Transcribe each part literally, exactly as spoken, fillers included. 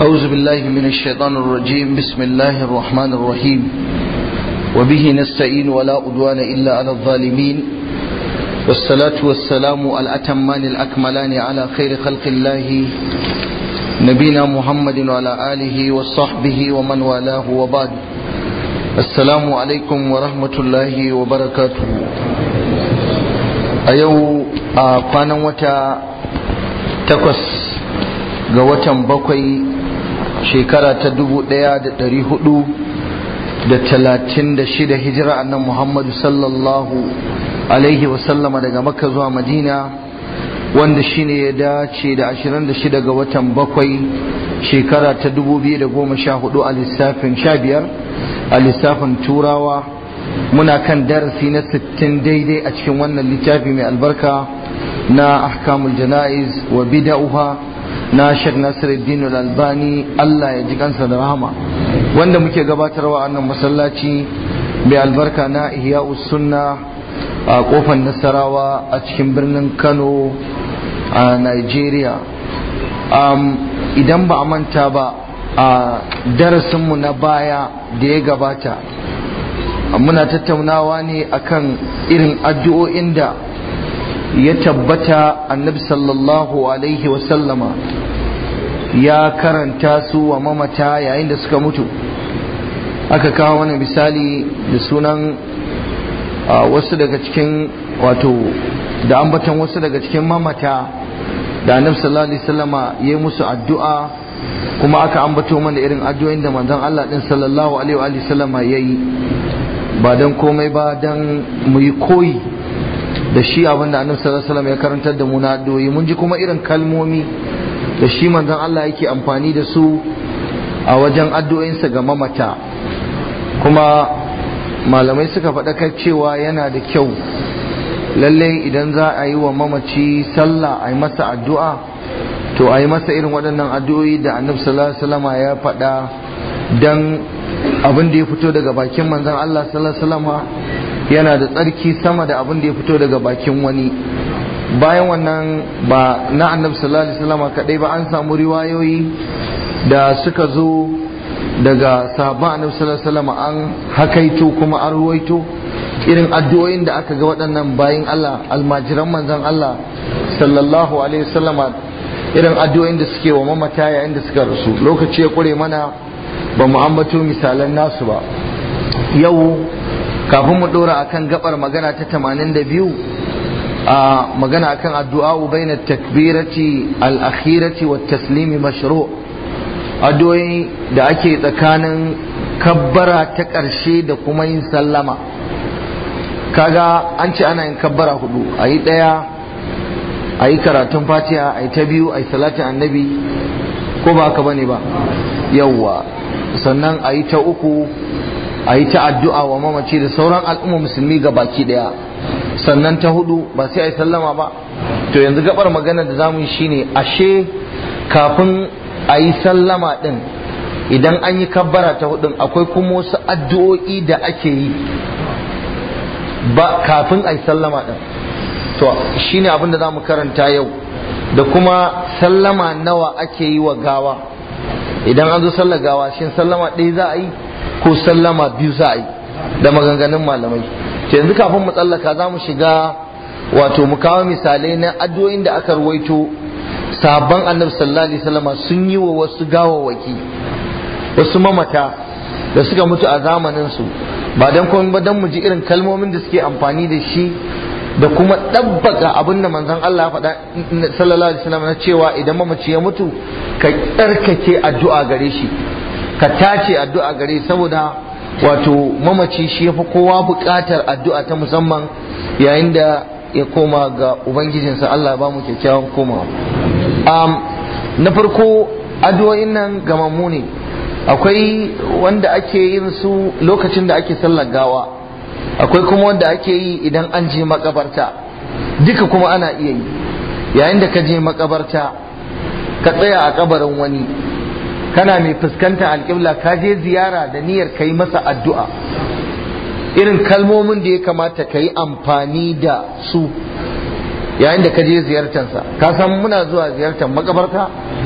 أعوذ بالله من الشيطان الرجيم. بسم الله الرحمن الرحيم. وبه نستعين ولا عدوان إلا على الظالمين، والصلاة والسلام الأتمان الأكملان على خير خلق الله نبينا محمد وعلى آله وصحبه ومن والاه وبعد. السلام عليكم ورحمة الله وبركاته. أيو قانا وتا تقص ga watan bakwai shekara ta dubu ɗaya da ɗari hudu da talatin da shida hijira annan Muhammadu sallallahu alaihi wasallama daga Makka zuwa Madina, wanda shine ya dace da ashirin da shida ga watan bakwai shekara ta dubu biyu da goma sha hudu a lissafin sha biyar a lissafin turawa. Muna kan darasi na sittin daidai a cikin wannan littafi mai albarka na ahkamul jana'iz wa bida'uha na Sheikh Nasiruddin Al-Albani, Allah ya ji kansa da rahama, wanda muke gabatarwa a nan masallaci mai albarka na Ihya'us Sunna a kofar Nasarawa a cikin birnin Kano a Nigeria. Um, idan ba a manta ba, a darasinmu na baya da ya gabata muna tattaunawa ne akan irin addu'o'in da ya tabbata annabi sallallahu alaihi wasallama ya karanta su wa mamata yayin da suka mutu. Aka kawo wani misali da sunan wasu daga cikin wato da ambatan wasu daga cikin mamata da annabi sallallahu alaihi wasallama ya yi musu addu'a, kuma aka ambato mana irin addu'o'in da manzon Allah din sallallahu alaihi wasallama ya yi, ba dan komai ba dan mu yi koyi da shi abinda annabi sallallahu alaihi wasallam ya karantar da mu na addu'o'i. Mun ji kuma irin kalmomi da shi manzon Allah yake amfani da su a wajen addu'o'insa ga mamata, kuma malamai suka faɗakar cewa yana da kyau lalle idan za a yi wa mamaci sallah a yi masa addu'a, to a yi masa irin waɗannan addu'o'i da annabi sallallahu alaihi wasallam ya faɗa, dan abin da ya fito daga bakin manzon Allah sallallahu alaihi wasallam yana da tsarki sama da abin da ya fito daga bakin wani. Bayan wannan ba na annabi sallallahu alaihi wasallam kadai ba, an samu riwayoyi da suka zo daga sahabban annabi sallallahu alaihi wasallam, an hakaito kuma an ruwaito irin addu'o'in da aka ga waɗannan bayin Allah almajiran manzon Allah sallallahu alaihi wasallam, irin addu'o'in da suke wa mamata yayin da suka rasu. Lokaci ya kure mana ba mu ambato misalan nasu ba. Yau kafin mu dora akan gabar magana ta tamanin da biyu, a magana akan addu'a baina takbirati al-akhirati wat taslimi mashru', addu'o'i da ake tsakanin kabbara ta ƙarshe da kuma yin sallama. Kaga an ce ana yin kabbara hudu, ayi daya ayi karatun Fatiha, ayi ta biyu ayi salatin annabi, ko ba haka bane ba? Yawwa, sannan ayi ta uku a yi ta addu'a wa mamaci da sauran al'umma musulmi ga baki daya, sannan ta hudu ba sai a yi sallama ba. To yanzu gabar magana da zamu yi shine, ashe kafin a yi sallama din, idan an yi kabbara ta hudun akwai kuma wasu addu'o'i da ake yi ba kafin a yi sallama din. To shine abin da zamu karanta yau, da kuma sallama nawa ake yi wa gawa idan an zo sallar gawa, shin sallama ɗaya za a yi ko sallama biyu za a yi, da maganganun malamai. To yanzu kafin mu tsallaka za mu shiga wato mu kawo misalai na addu'o'in da aka ruwaito sabon annabi sallallahu alaihi wasallam sun yi wa wasu gawawaki, wasu mamata da suka mutu a zamanin su, ba dan komai ba dan mu ji irin kalmomin da suke amfani da shi, da kuma ɗabbaka abin da manzon Allah ya faɗa sallallahu alaihi wasallam na cewa idan mamaci ya mutu ka tsarkake addu'a gare shi, ka tace addu'a gare, saboda wato mamaci shi yafi kowa buƙatar addu'a ta musamman yayin da ya koma ga ubangijinsa. Allah ba mu kyakkyawan komawa. Um, na farko addu'o'in nan gamammu ne, akwai wanda ake yin su lokacin da ake sallar gawa, akwai kuma wanda ake yi idan an je makabarta, duka kuma ana iya yi. Yayin da ka je makabarta ka tsaya a kabarin wani, kana mai fuskanta alƙibla, ka je ziyara da niyyar ka yi masa addu'a, irin kalmomin da ya kamata ka yi amfani da su yayin da ka je ziyartarsa. Ka san muna zuwa ziyartar makabarta,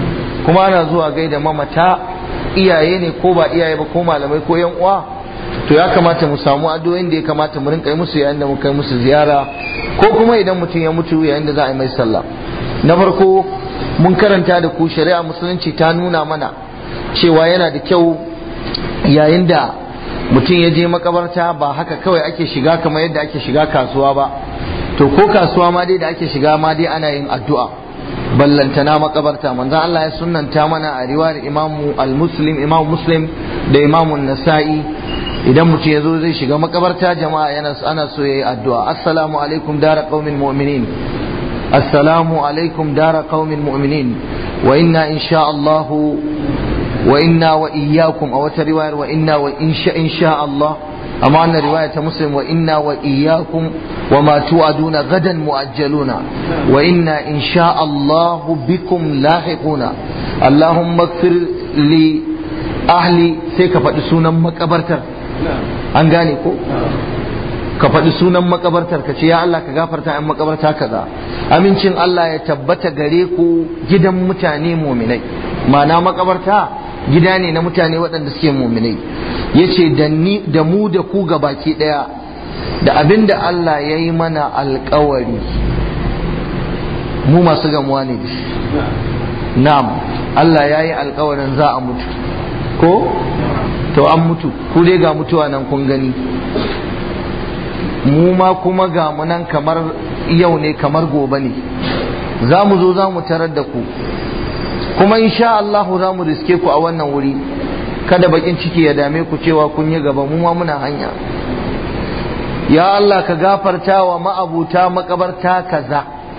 kuma ana zuwa gaida mamata, iyaye ne ko ba iyaye ba ko malamai ko yan uwa, to ya kamata mu samu addu'o'in da ya kamata mu rinka yi musu yayin da mu kai musu ziyara ko kuma idan mutum ya mutu yayin da za a yi mai sallah. Na farko mun karanta da ku shari'a musulunci ta nuna mana cewa yana da kyau yayin da mutum ya je makabarta ba haka kawai ake shiga kamar yadda ake shiga kasuwa ba, to ko kasuwa ma dai da ake shiga ma dai ana yin addu'a, ballantana makabarta. Manzon Allah ya sunnanta mana a riwayar Imam al-Muslim, Imam Muslim da Imam Nasa'i, idan mutum ya zo zai shiga makabarta jama'a yana ana so yayi addu'a. Assalamu alaikum dara qaumin mu'minin, assalamu alaikum dara qaumin mu'minin, wa inna insha Allah wa inna wa iyyakum, a wata riwayar wa inna wa insha insha Allah, amma wannan riwaya ta Muslim wa inna wa iyyakum wa ma tu'aduna gadan mu'ajjaluna wa inna insha Allah bikum lahiquna. Allahumma ighfir li ahli, sai ka faɗi sunan makabartar, an gane ko? Ka faɗi sunan makabartar ka ce ya Allah ka gafarta yan makabarta kaza, amincin Allah ya tabbata gare ku gidan mutane muminai, ma'ana makabarta gida ne na mutane waɗanda suke muminai. Yace da ni da mu da ku gabaki ɗaya da abinda Allah ya yi mana alkawari mu masu gamuwa ne da shi. Na'am, Allah ya yi alkawarin za a mutu ko? To an mutu, ku dai ga mutuwa nan kun gani, mu ma kuma ga mu nan kamar yau ne kamar gobe ne, za mu zo za mu tarar da ku, kuma insha Allah za mu riske ku a wannan wuri. Kada bakin ciki ya dame ku cewa kun yi gaba, mu ma muna hanya. Ya Allah ka gafarta wa ma'abuta makabarta kaza.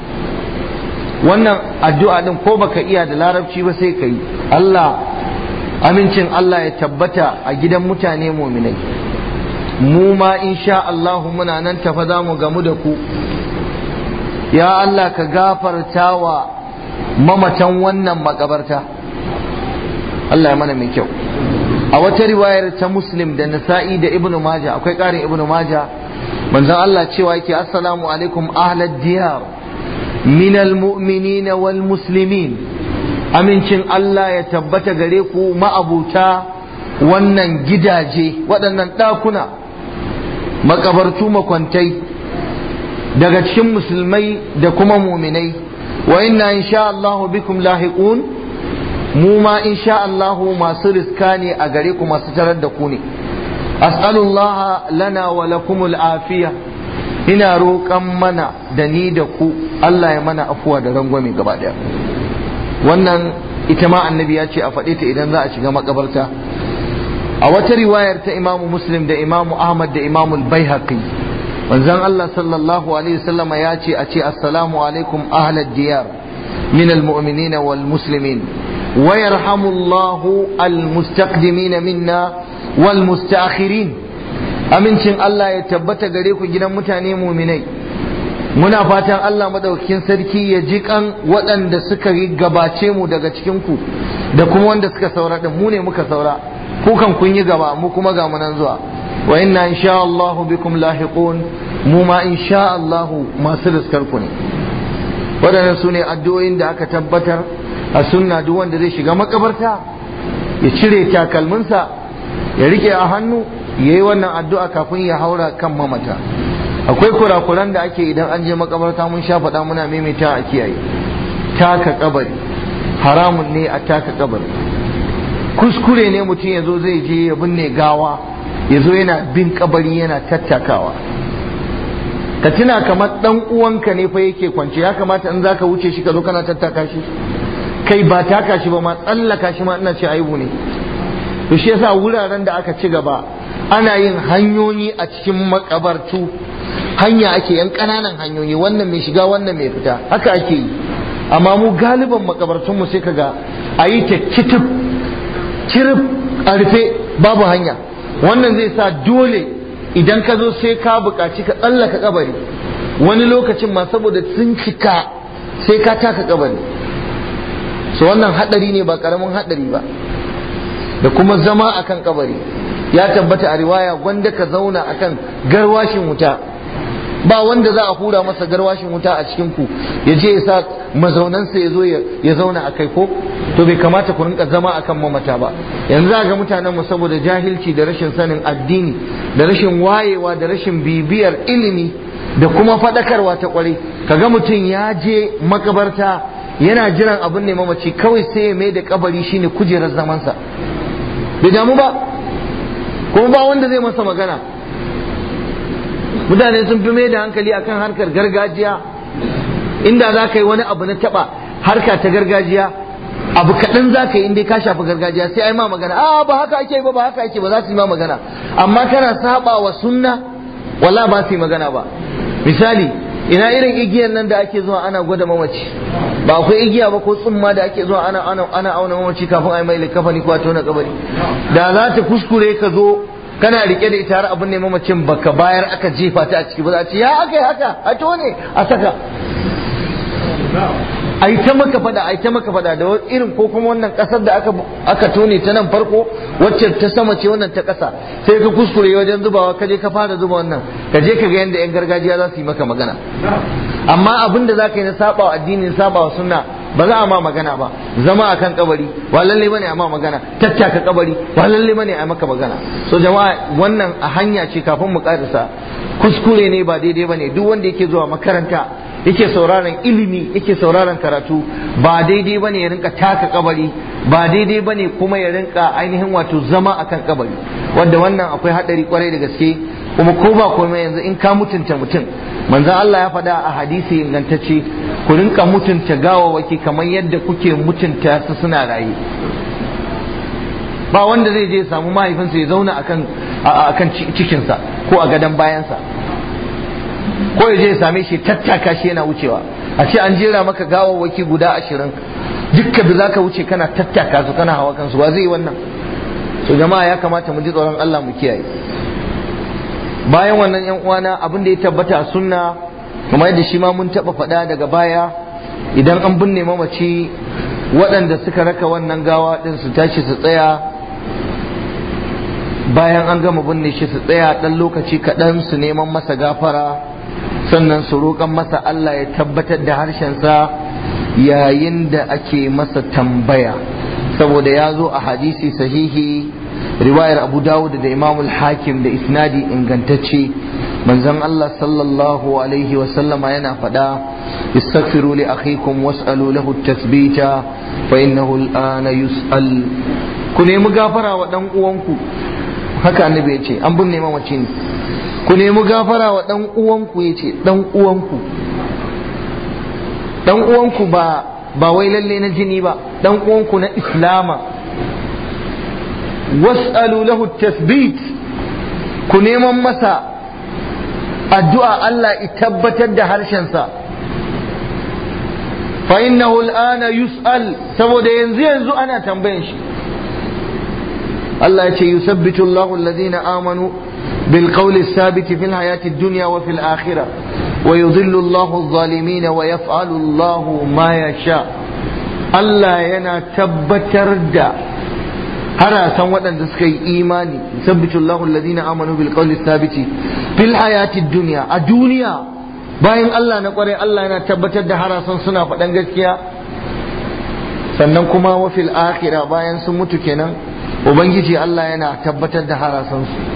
Wannan addu'a din ko baka iya da larabci ba sai ka yi. Allah, amincin Allah ya tabbata a gidan mutane muminai, mu ma insha Allah muna nan tafa za mu gamu da ku. Ya Allah ka gafarta wa mamatan wannan makabarta. Allah ya mana mai kyau. A wata riwayar ta Muslim da Nasa'i da Ibn Majah, akwai ƙarin Ibn Majah, manzon Allah cewa yake assalamu alaikum ahlad diyar minal mu'minina wal muslimin, amincin Allah ya tabbata gare ku ma'abuta wannan gidaje, waɗannan ɗakuna, makabartu, makwantai, daga cikin musulmai da kuma muminai. Wa inna insha Allah bikum lahiqun, mu ma insha Allah masu riska ne a gare ku, masu tarar da ku ne. As'alullah lana wa lakumul afiya, ina roƙan mana da ni da ku Allah ya mana afuwa da rangwame gaba daya. Wannan ita ma annabi ya ce a faɗe ta idan za a shiga makabarta. A wata riwayar ta Imamu Muslim da Imamu Ahmad da Imamu Baihaqi, manzon Allah sallallahu alaihi wasallam ya ce a ce assalamu alaikum ahlad diyar min almu'minin wal muslimin wa yarhamullahu almustaqdimin minna wal mustaakhirin, amincin Allah ya tabbata gare ku gidan mutane muminai. Muna fatan Allah madaukakin sarki ya ji kan waɗanda suka gabace mu daga cikin ku da kuma wanda suka saura din, mu ne muka saura, ku kan kun yi gaba, mu kuma ga mu nan zuwa. Wa inna insha Allah bikum lahiqun, mu ma insha Allah masu riskar ku ne. Waɗannan su ne addu'o'in da aka tabbatar a sunna. Duk wanda zai shiga makabarta ya cire takalminsa ya rike a hannu, ya yi wannan addu'a kafin ya haura kan mamata. Akwai kurakuran da ake idan an je makabarta, mun sha faɗa muna maimaita a kiyaye. Taka kabari haramun ne, a taka kabari kuskure ne. Mutum ya zo zai je ya binne gawa, ya zo yana bin kabari yana tattakawa. Ka tuna kamar dan uwanka ne fa yake kwance, ya kamata in zaka wuce shi ka zo kana tattaka shi, kai ba taka shi ba ma tsallaka shi ma ina ce aibu ne. To shi yasa wuraren da aka ci gaba ana yin hanyoyi a cikin makabartu, hanya ake, yan ƙananan hanyoyi, wannan mai shiga wannan mai fita, haka ake yi. Amma mu galiban makabartunmu sai kaga a yi ta kitib kirif a rufe, babu hanya. Wannan zai sa dole idan ka zo sai ka buƙaci ka tsallaka kabari, wani lokacin ma saboda sun cika sai ka taka kabari. So wannan haɗari ne, ba ƙaramin haɗari ba. Da kuma zama akan kabari, ya tabbata a riwaya gwanda ka zauna akan garwashin wuta ba wanda za a hura masa garwashin wuta a cikin ku ya je ya sa mazaunansa ya zo ya zauna a kai ko to bai kamata ku rinka zama akan mamata ba. yanzu za ga mutanen mu saboda jahilci da rashin sanin addini da rashin wayewa da rashin bibiyar ilimi da kuma faɗakarwa ta kwarai, kaga mutum ya je makabarta yana jiran abin ne mamaci kawai sai ya mai da kabari shine kujerar zamansa, bai damu ba kuma ba wanda zai masa magana. Mutane sun fi mai da hankali akan harkar gargajiya, inda za ka yi wani abu na taba harka ta gargajiya abu kaɗan za ka yi inda ka shafi gargajiya sai ai ma magana, a ba haka ake ba ba haka ake ba za su yi ma magana. Amma kana saba wa sunna wala ba su yi magana ba. Misali, ina irin igiyar nan da ake zuwa ana gwada mamaci, ba akwai igiya ba ko tsumma da ake zuwa ana ana ana auna mamaci kafin a yi mai likafani ko a tona kabari, da za ta kuskure ka zo kana rike da ita har abin ne mamacin baka bayar aka jefa ta a ciki ba za a ce ya aka yi haka a tone a saka, a yi ta maka fada a yi ta maka fada da irin ko kuma wannan kasar da aka aka tone ta nan farko wacce ta sama ce wannan ta kasa sai ka kuskure wajen zubawa ka je ka fara zuba wannan ka je ka ga yanda yan gargajiya za su yi maka magana. Amma abin da za ka yi na saba wa addini saba wa sunna ba za a ma magana ba. Zama akan kabari ba lalle bane a ma magana, tattaka kabari ba lalle bane a maka magana. So jama'a wannan a hanya ce kafin mu karisa, kuskure ne ba daidai bane. Duk wanda yake zuwa makaranta yake sauraron ilimi yake sauraron karatu ba daidai bane ya rinka taka kabari, ba daidai bane kuma ya rinka ainihin wato zama akan kabari, wanda wannan akwai hadari kwarai da gaske. Kuma ko ba komai yanzu in ka mutunta mutum, manzo Allah ya faɗa a hadisi ingantacce, ku rinka mutunta gawawaki kamar yadda kuke mutunta su suna raye. Ba wanda zai je samu mahaifinsa ya zauna akan akan cikinsa ko a gadon bayansa, ko ya je ya same shi tattaka shi yana wucewa. A ce an jera maka gawawaki guda ashirin dukka da zaka wuce kana tattaka su kana hawa kansu, ba zai yi wannan. So jama'a ya kamata mu ji tsoron Allah mu kiyaye. Bayan wannan yan uwana, abin da ya tabbata a sunna kuma yadda shi ma mun taba faɗa daga baya, idan an binne mamaci waɗanda suka raka wannan gawa din su tashi su tsaya bayan an gama binne shi, su tsaya ɗan lokaci kaɗan su neman masa gafara, sannan su roƙan masa Allah ya tabbatar da harshensa yayin da ake masa tambaya, saboda ya zo a hadisi sahihi riwayar Abu Dawud da Imam al-Hakim da isnadi ingantacce, manzon Allah sallallahu alaihi wa sallama yana faɗa, istaghfiru li akhikum was'alu lahu at-tathbita fa innahu al-ana yus'al. Ku nemi gafara wa dan uwanku, haka annabi ya ce, an binne mamaci ne, ku nemi gafara wa dan uwanku, yace dan uwanku, dan uwanku ba ba wai lalle na jini ba, dan uwanku na islama. was'alu lahu tasbit, ku neman masa addu'a Allah ya tabbatar da harshensa, fa innahu al'ana yus'al, saboda yanzu yanzu ana tambayan shi. Allah ya ce yusabbitu Allahu alladhina amanu bil qawli thabiti fil hayati dunya wa fil akhirah wa yudhillu Allahu adh-dhalimin wa yaf'alu Allahu ma yasha. Allah yana tabbatar da harasan waɗanda suka yi imani, sabbitu Allahu alladhina amanu bil qawli thabiti fil hayati dunya, a duniya bayan Allah na kware Allah yana tabbatar da harasan suna faɗan gaskiya, sannan kuma wa fil akhirah bayan sun mutu kenan ubangiji Allah yana tabbatar da harasan su.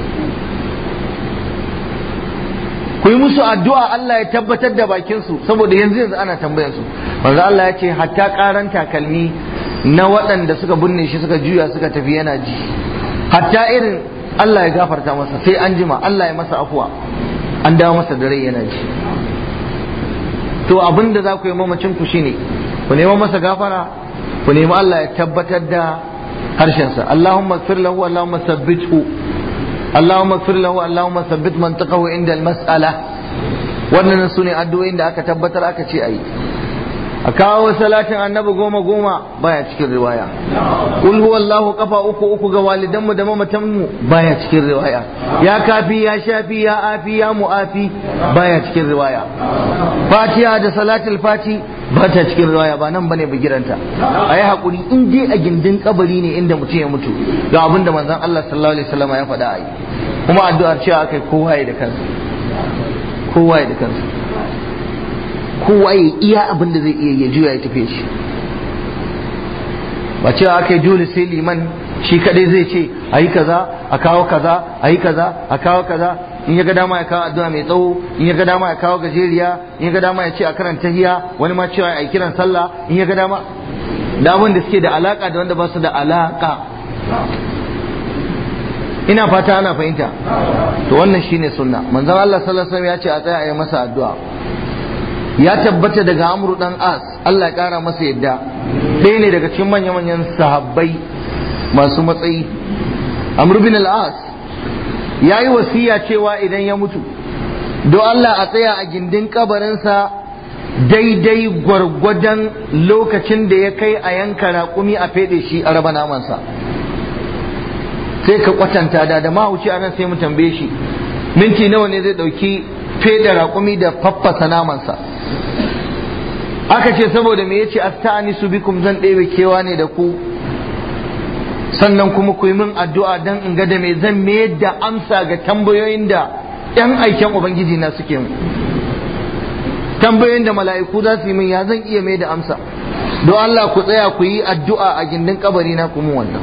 Ku yi musu addu'a Allah ya tabbatar da bakin su, saboda yanzu yanzu ana tambayar su. Manzo Allah ya ce hatta karan takalmi na waɗanda suka binne shi suka juya suka tafi yana ji, hatta irin Allah ya gafarta masa sai an jima Allah ya masa afuwa an dawo masa da rai yana ji. To abin da za ku yi mamacin ku shine ku nemi masa gafara, ku nemi Allah ya tabbatar da harshensa. Allahumma ighfir lahu, Allahumma thabbithu, Allahumma ighfir lahu, Allahumma thabbit mantiqahu inda al-mas'ala. Wannan sune addu'o'in da aka tabbatar aka ce ayi. A kawo salatin annabi goma goma baya cikin riwaya. Kul huwallahu kafa uku uku ga walidanmu da mamatanmu baya cikin riwaya. Ya kafi ya shafi ya afi ya mu'afi baya cikin riwaya. Fatiha da salatul fati ba ta cikin riwaya, ba nan bane bigiranta. Ayi hakuri in dai a gindin kabari ne inda mutum ya mutu, ga abin da manzon Allah sallallahu alaihi wasallam ya faɗa ayi. Kuma addu'ar cewa akai kowa ya da kansa. kowa ya da kansa, kowa ya iya abin da zai iya ya juya ya tafi shi. Ba cewa aka yi dole sai liman shi kadai zai ce a yi kaza a kawo kaza a yi kaza a kawo kaza, in ya ga dama ya kawo addu'a mai tsawo, in ya ga dama ya kawo gajeriya, in ya ga dama ya ce a karanta hiya, wani ma cewa a yi kiran sallah, in ya ga dama da abin da suke da alaka da wanda ba su da alaka. Ina fata ana fahimta. To wannan shine sunna. Manzon Allah sallallahu alaihi wasallam ya ce a tsaya a yi masa addu'a. Ya tabbata daga Amru dan As, Allah ya kara masa yadda, ɗaya ne daga cikin manya-manyan sahabbai masu matsayi. Amr bin al-As ya yi wasiya cewa idan ya mutu, don Allah a tsaya a gindin kabarinsa daidai gwargwadon lokacin da ya kai a yanka raƙumi a feɗe shi a raba namansa. Sai ka kwatanta da da mahauci a nan sai mu tambaye shi minti nawa ne zai ɗauki feɗe raƙumi da faffasa namansa. Aka ce saboda me yace asta'anisu bikum, zan ɗebe kewa ne da ku, sannan kuma ku yi min addu'a dan in ga da me zan mayar da amsa ga tambayoyin da ‘yan aiken Ubangiji na suke mu, tambayoyin da mala'iku za su yi min, ya zan iya mai da amsa. Don Allah ku tsaya ku yi addu'a a gindin kabari na kuma wannan.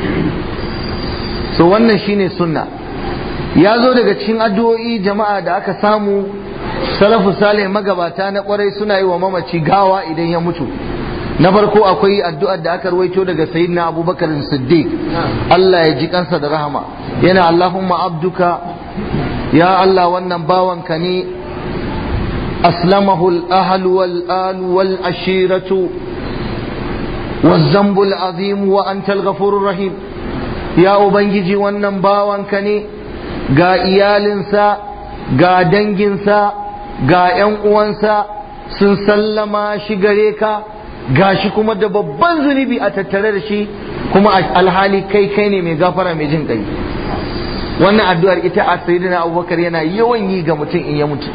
So wannan shine sunna. Ya zo daga cikin addu'o'i jama'a da aka samu salafu salih magabata na kwarai suna yi wa mamaci gawa idan ya mutu. Na farko akwai addu'ar da aka ruwaito daga sayyidina Abubakar Siddiq, Allah ya ji kansa da rahama, yana Allahumma abduka, ya Allah wannan bawanka ne, aslamahu al-ahlu wal alu wal ashiratu wal zambul azim wa antal ghafurur rahim. Ya Ubangiji wannan bawanka ne, ga iyalinsa, ga danginsa, ga ‘yan uwansa sun sallama shi gare ka, ga shi kuma da babban zunubi a tattare da shi, kuma alhali kai kai ne mai gafara mai jin kai. Wannan addu'ar ita a sayyidina Abubakar yana yawan yi ga mutum in ya mutu.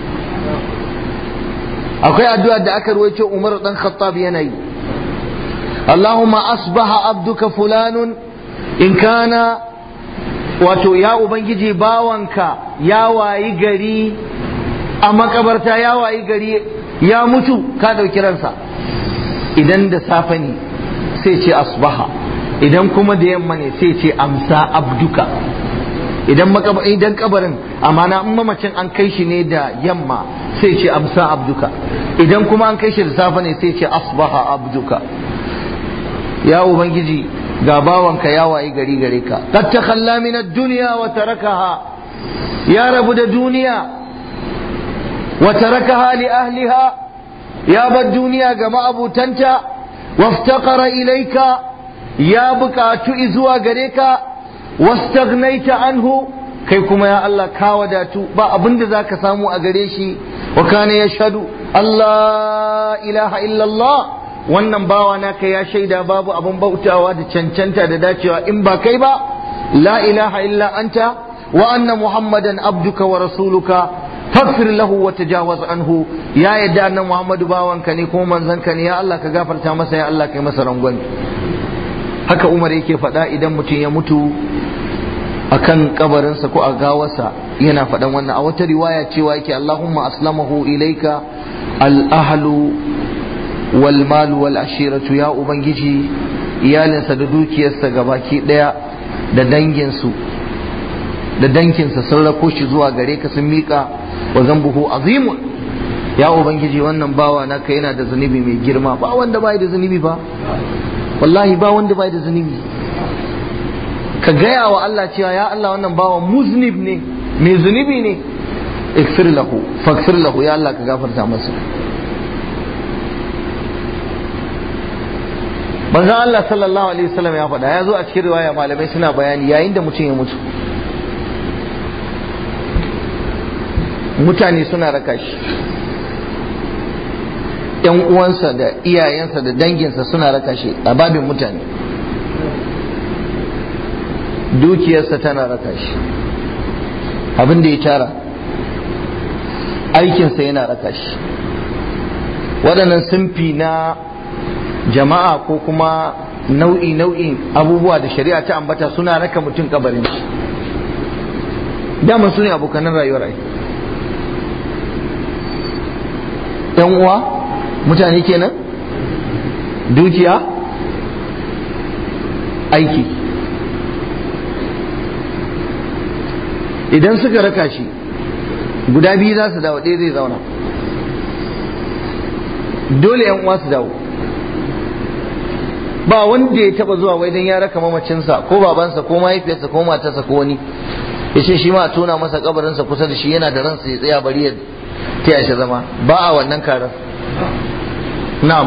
Akwai addu'ar da aka ruwaito Umar dan Khattab yana yi, Allahumma asbaha abduka fulanun in kana, wato ya Ubangiji bawanka ya wayi gari a makabarta, ya wayi gari ya mutu, ka ɗauki ransa. Idan da safe ne sai ce asbaha, idan kuma da yamma ne sai ce amsa abduka. Idan idan kabarin amana in mamacin an kai shi ne da yamma sai ce amsa abduka, idan kuma an kai shi da safe ne sai ce asbaha abduka. Ya Ubangiji ga bawanka ya wayi gari gare ka, qad takhalla min ad-dunya wa tarakaha, ya rabu da duniya, wa tarakaha li ahliha, ya bar duniya ga ma'abutanta, waftaqara ilaika, ya buƙatu zuwa gare ka, wastaghnaita anhu, kai kuma ya Allah ka wadatu ba abinda zaka samu a gare shi. Wa kana yashhadu Allah ilaha illallah, wannan bawa naka ya shaida babu abin bautawa da cancanta da dacewa in ba kai ba, la ilaha illa anta, wa anna muhammadan abduka wa rasuluka faghfir lahu wa tajawaz anhu, ya yadda annan muhammadu bawanka ne kuma manzanka ne, ya Allah ka gafarta masa, ya Allah kai masa rangwani. Haka Umar yake faɗa idan mutum ya mutu akan kabarinsa ko a gawarsa, yana faɗan wannan. A wata riwaya cewa yake Allahumma aslamahu ilaika al-ahlu wal malu wal ashiratu, ya Ubangiji iyalinsa da dukiyarsa gabaki daya da danginsu da dankinsa sun rako shi zuwa gare ka, sun miƙa wa zambuhu azimun, ya Ubangiji wannan bawa naka yana da zunubi mai girma. Ba wanda bai da zunubi ba, wallahi ba wanda bai da zunubi. Ka gaya wa Allah cewa ya Allah wannan bawa muznib ne, mai zunubi ne, ikfir lahu faghfir lahu, ya Allah ka gafarta masa. Manzon Allah sallallahu alaihi wasallam ya faɗa, ya zo a cikin riwaya malamai suna bayani, yayin da mutum ya mutu mutane suna raka shi, ‘yan uwansa da iyayensa da danginsa suna raka shi a babin mutane, dukiyarsa tana raka shi, abin da ya tara, aikinsa yana raka shi. Waɗannan sunfi na jama'a ko kuma nau'i nau'in abubuwa da shari'a ta ambata suna raka mutum kabarin shi, dama su ne abokanan rayuwar ai. yan uwa mutane kenan, dukiya, aiki. Idan suka raka shi guda biyu za su dawo, ɗaya zai zauna. Dole yan uwa su dawo. Ba wanda ya taba zuwa wai dan ya raka mamacinsa ko babansa ko mahaifiyarsa ko matarsa ko wani ya ce shi ma a tona masa kabarinsa kusa da shi yana da ransa ya tsaya bari ya taya shi zama. Ba a wannan karar. Na'am,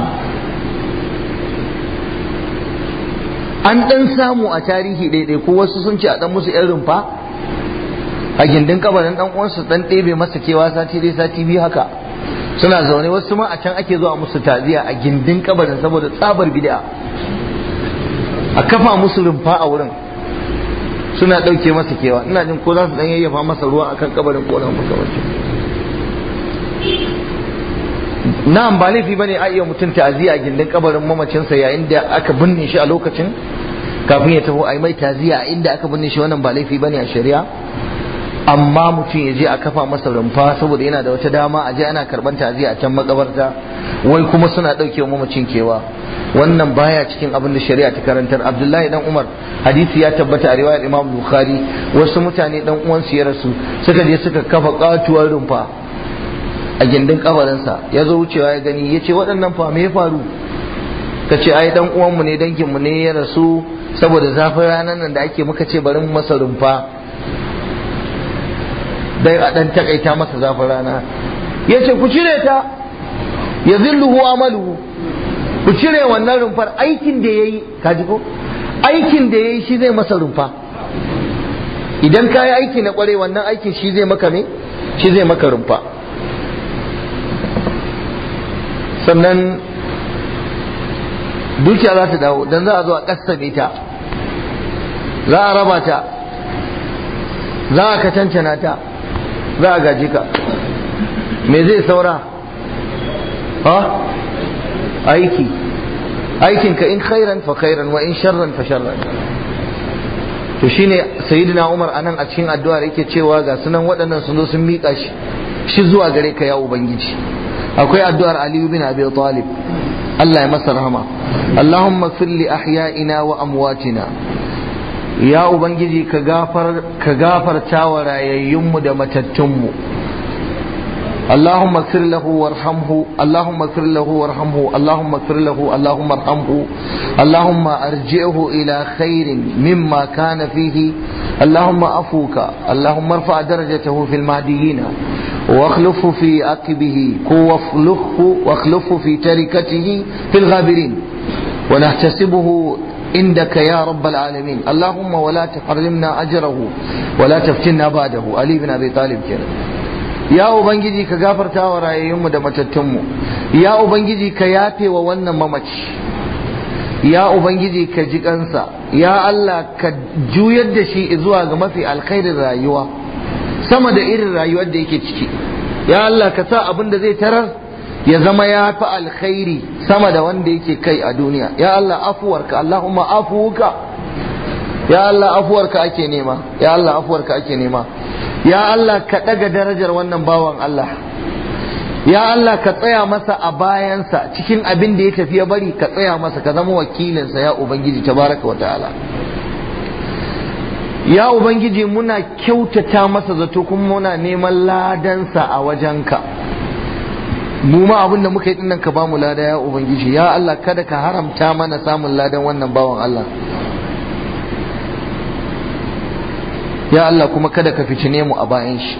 an dan samu a tarihi daidai ko wasu sun ce a dan musu yan rumfa a gindin kabarin dan uwansu dan ɗebe masa kewa sati dai sati biyu haka suna zaune. Wasu ma a can ake zuwa musu taziya a gindin kabarin saboda tsabar bid'a, a kafa musu rumfa a wurin suna ɗauke masa kewa. Ina jin ko za su dan yayyafa masa ruwa akan kabarin ko nan makabarci. Na'am, ba laifi bane a iya mutum taziya a gindin kabarin mamacinsa yayin da aka binne shi a lokacin kafin ya taho a yi mai taziya a inda aka binne shi, wannan ba laifi bane a shari'a. Amma mutum ya je a kafa masa rumfa saboda yana da wata dama a je ana karban taziya a can makabarta, wai kuma suna ɗauke wa mamacin kewa, wannan baya cikin abin da shari'a ta karantar. Abdullahi dan Umar, hadisi ya tabbata a riwayar Imam Bukhari, wasu mutane dan uwansu ya rasu suka je suka kafa katuwar rumfa a gindin kabarinsa. Ya zo wucewa ya gani, ya ce waɗannan fa me ya faru? Ka ce ai dan uwanmu ne, danginmu ne ya rasu, saboda zafin ranar nan da ake muka ce bari mu masa rumfa dai a dan takaita masa zafin rana. Ya ce ku cire ta, ya zilluhu amaluhu, ku cire wannan rumfar. Aikin da ya yi, kaji ko aikin da ya yi shi zai masa rumfa. Idan ka yi aiki na kware, wannan aikin shi zai maka ne, shi zai maka rumfa. Sannan dukiya za ta dawo don za a zo a kassame ta, za a raba ta, za a katancana ta, za a gaji ka. Me zai saura? Ha? Aiki. Aikinka in khairan fa khairan wa in sharran fa sharran. To shine sayyidina Umar anan a cikin addu'ar yake cewa ga sunan waɗannan sun zo sun miƙa shi shi zuwa gare ka ya ubangiji. Akwai addu'ar Ali bin Abi Talib, Allah ya masa rahama. Allahumma ighfir li ahya'ina wa amwatina. Ya ubangiji ka gafar ka gafarta wa rayayyunmu da matattunmu. اللهم اغفر له وارحمه اللهم اغفر له وارحمه اللهم اغفر له اللهم ارحمه اللهم ارجعه الى خير مما كان فيه اللهم عفوك اللهم ارفع درجته في المهديين واخلفه في عقبه واخلفه واخلفه في تركته في الغابرين ونحتسبه عندك يا رب العالمين اللهم ولا تحرمنا اجره ولا تفتنا بعده. علي بن ابي طالب كده. Ya Ubangiji ka gafarta wa rayayyunmu da matattunmu, ya Ubangiji ka yafe wa wannan mamaci, ya Ubangiji ka ji kansa, ya Allah ka juyar da shi zuwa ga mafi alkhairin rayuwa sama da irin rayuwar da yake ciki. Ya Allah ka sa abin da zai tarar ya zama ya fi alkhairi sama da wanda yake kai a duniya. Ya Allah afuwarka, Allahumma afuwuka, ya Allah afuwarka ake nema, ya Allah afuwarka ake nema. Ya Allah ka ɗaga darajar wannan bawan Allah, ya Allah ka tsaya masa a bayansa cikin abin da ya tafi ya bari, ka tsaya masa ka zama wakilinsa ya Ubangiji tabaraka wa ta'ala. Ya Ubangiji muna kyautata masa zato kuma muna neman ladansa a wajenka. Mu ma abin da muka yi dinnan ka ba mu lada ya Ubangiji. Ya Allah kada ka haramta mana samun ladan wannan bawan Allah. Ya Allah kuma kada ka fitine mu a bayan shi.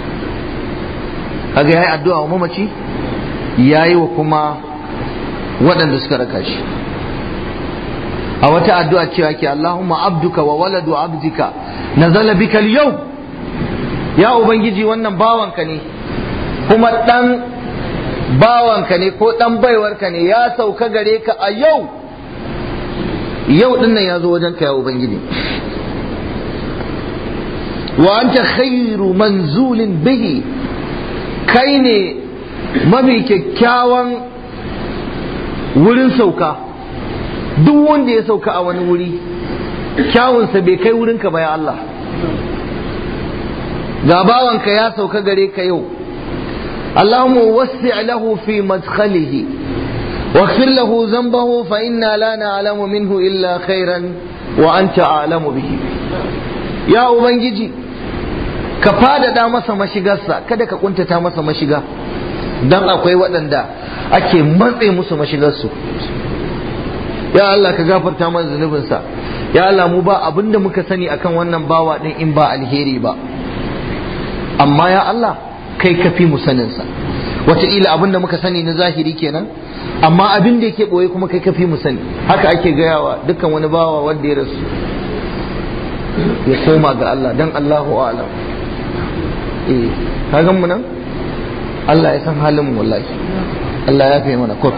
Kaga yayi addu'a wa mamaci, yayi wa kuma waɗanda suka raka shi. A wata addu'a cewa ke Allahumma abduka wa waladu abdika nazala bika al-yawm. Ya Ubangiji wannan bawanka ne kuma dan bawanka ne ko dan baiwarka ne ya sauka gare ka a yau. Yau din nan ya zo wajenka ya Ubangiji. Wa anta khairu manzulin bihi, kai ne mafi kyakkyawan wurin sauka. Duk wanda ya sauka a wani wuri kyawunsa bai kai wurinka ba ya Allah. Ga bawanka ya sauka gare ka yau, Allahumma wassi' lahu fi madkhalihi waghfir lahu dhanbahu fa inna la na'lamu minhu illa khairan wa anta a'lamu bihi. Ya ubangiji ka fadada masa mashigarsa, kada ka kuntata masa mashiga, dan akwai waɗanda ake matse musu mashigarsu. Ya Allah ka gafarta mana zunubinsa. Ya Allah mu ba abinda muka sani akan wannan bawa din in ba alheri ba, amma ya Allah kai kafi mu saninsa. Wataƙila abinda muka sani na zahiri kenan, amma abin da yake ɓoye kuma kai kafi mu sani. Haka ake gayawa dukkan wani bawa wanda ya rasu ya koma ga Allah, dan Allahu a'lam. Eh kagan mu nan Allah ya san halin mu wallahi. Allah ya fi mana kof.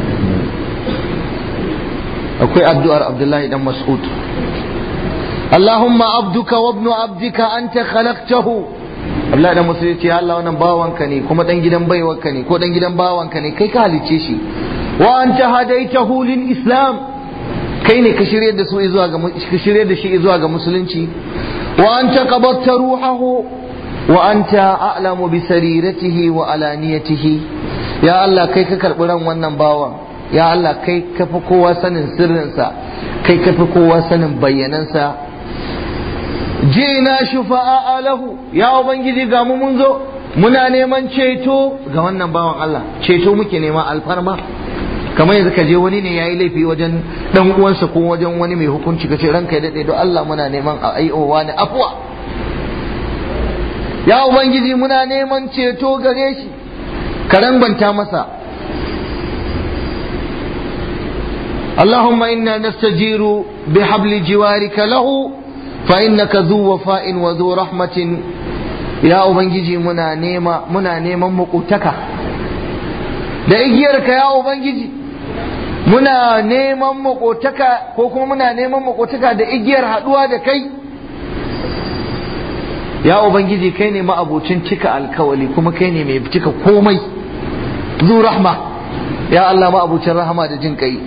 Akwai addu'ar Abdullahi dan Mas'ud. Allahumma abduka wa ibnu abdika anta khalaqtahu. Abdullahi dan Mas'ud ce Allah wannan bawanka ne kuma dan gidan baiwarka ne ko dan gidan bawanka ne, kai ka halice shi. Wa anta hadaitahu lil Islam. Kai ne ka shirye da su zuwa ga ka shirye da shi zuwa ga musulunci. Wa anta qabatta ruhahu wa anta a'lamu bi sariratihi wa alaniyatihi. Ya Allah kai ka karbi ran wannan bawan. Ya Allah kai kafi kowa sanin sirrinsa, kai kafi kowa sanin bayyanansa. Jina shufa'a lahu, ya ubangiji ga mu mun zo muna neman ceto ga wannan bawan Allah, ceto muke nema alfarma. Kamar yanzu ka je wani ne yayi laifi wajen dan uwansa ko wajen wani mai hukunci ka ce ranka ya dade don Allah muna neman a aiowa ne afwa. Ya ubangiji muna neman ceto gare shi, ka rangwanta masa. اللهم إنا نستجير بحبل جوارك له فإنك ذو وفاء وذو رحمة. يا أبنجي منا نيما منا نيما مقوتك da igiyarka ya ubangiji muna neman makotaka ko kuma muna neman makotaka da igiyar haduwa da kai. Ya ubangiji kai ne ma'abocin cika alkawali kuma kai ne mai cika komai. zu rahma, ya Allah ma'abocin rahama da jin kai.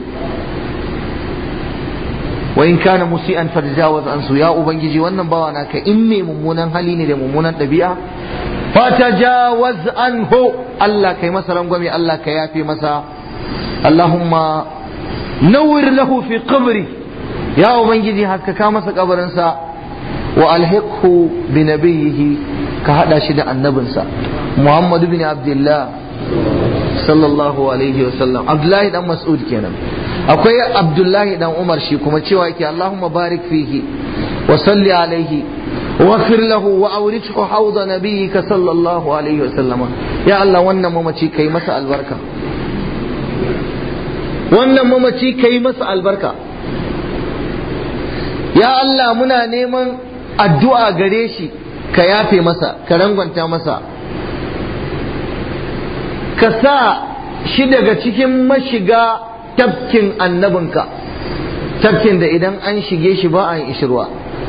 wa in kana musi'an farjawaz ansu, ya ubangiji wannan bawa naka in mai mummunan hali ne da mummunan ɗabi'a fatajawaz anhu, Allah kai masa rangwame, Allah ka yafe masa. Allahumma nawwir lahu fi qabri, ya ubangiji haskaka masa kabarinsa. wa alhiqhu bi nabiyhi, ka hada shi da annabinsa Muhammad bin Abdullah sallallahu alaihi wasallam. Abdullahi dan Mas'ud kenan. Akwai Abdullahi dan Umar shi kuma cewa yake Allahumma barik fihi wa salli alaihi wa ghfir lahu wa awridhu hawda nabiyyika sallallahu alaihi wasallam. Ya Allah wannan mamaci kai masa albarka, wannan mamaci kai masa albarka. Ya Allah muna neman addu'a gare shi, ka yafe masa, ka rangwanta masa, ka sa shi daga cikin mashiga tafkin annabinka, tafkin da idan an shige shi ba a yin ishirwa.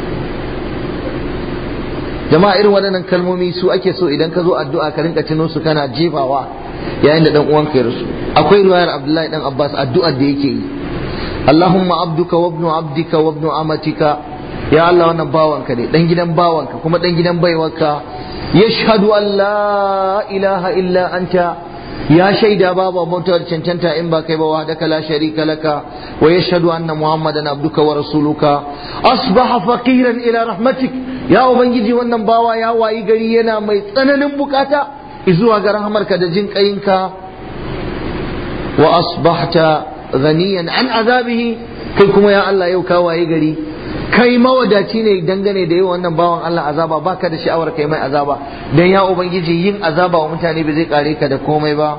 Jama'a irin waɗannan kalmomi su ake so idan ka zo addu'a ka rinka tuno su kana jefawa yayin da dan uwanka ya rasu. Akwai riwayar Abdullahi dan Abbas addu'ar da yake yi, Allahumma abduka wa ibnu abdika wa ibnu amatika. Ya Allah wannan bawanka ne, dan gidan bawanka kuma dan gidan baiwarka. Yashhadu an la ilaha illa anta, ya shaida babu bautar cancanta in ba kai ba wahdaka la sharika laka, wa yashhadu anna muhammadan abduka wa rasuluka. Asbaha faqiran ila rahmatik, ya ubangiji wannan bawa ya wayi gari yana mai tsananin bukata zuwa ga rahmarka da jin kayinka. Wa asbahta ghaniyan an azabihi, kai kuma ya Allah yau ka wayi gari kai mawadaci ne dangane da yi wannan bawan Allah azaba, baka da sha'awar kai mai azaba, dan ya ubangiji yin azaba wa mutane bai zai kare ka da komai ba.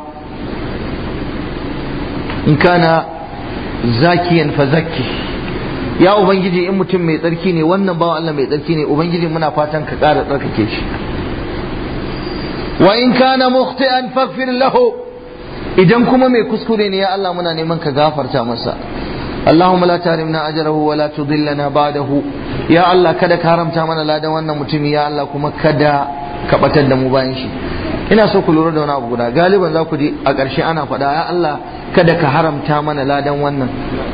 in kana zakiyan fa zakki, ya ubangiji in mutum mai tsarki ne wannan bawan Allah mai tsarki ne, ubangiji muna fatan ka kara tsarkake shi. wa in kana mukhti'an faghfir lahu, idan kuma mai kuskure ne ya Allah muna neman ka gafarta masa. اللهم لا تحرمنا أجره ولا تضلنا بعده. يا الله kada ka haramta mana ladan wannan mutumi, ya Allah kuma kada ka batar da mu bayan shi. Ina so ku lura da wani abu guda, galiban za ku ji a ƙarshe ana faɗa ya Allah kada ka haramta mana ladan wannan.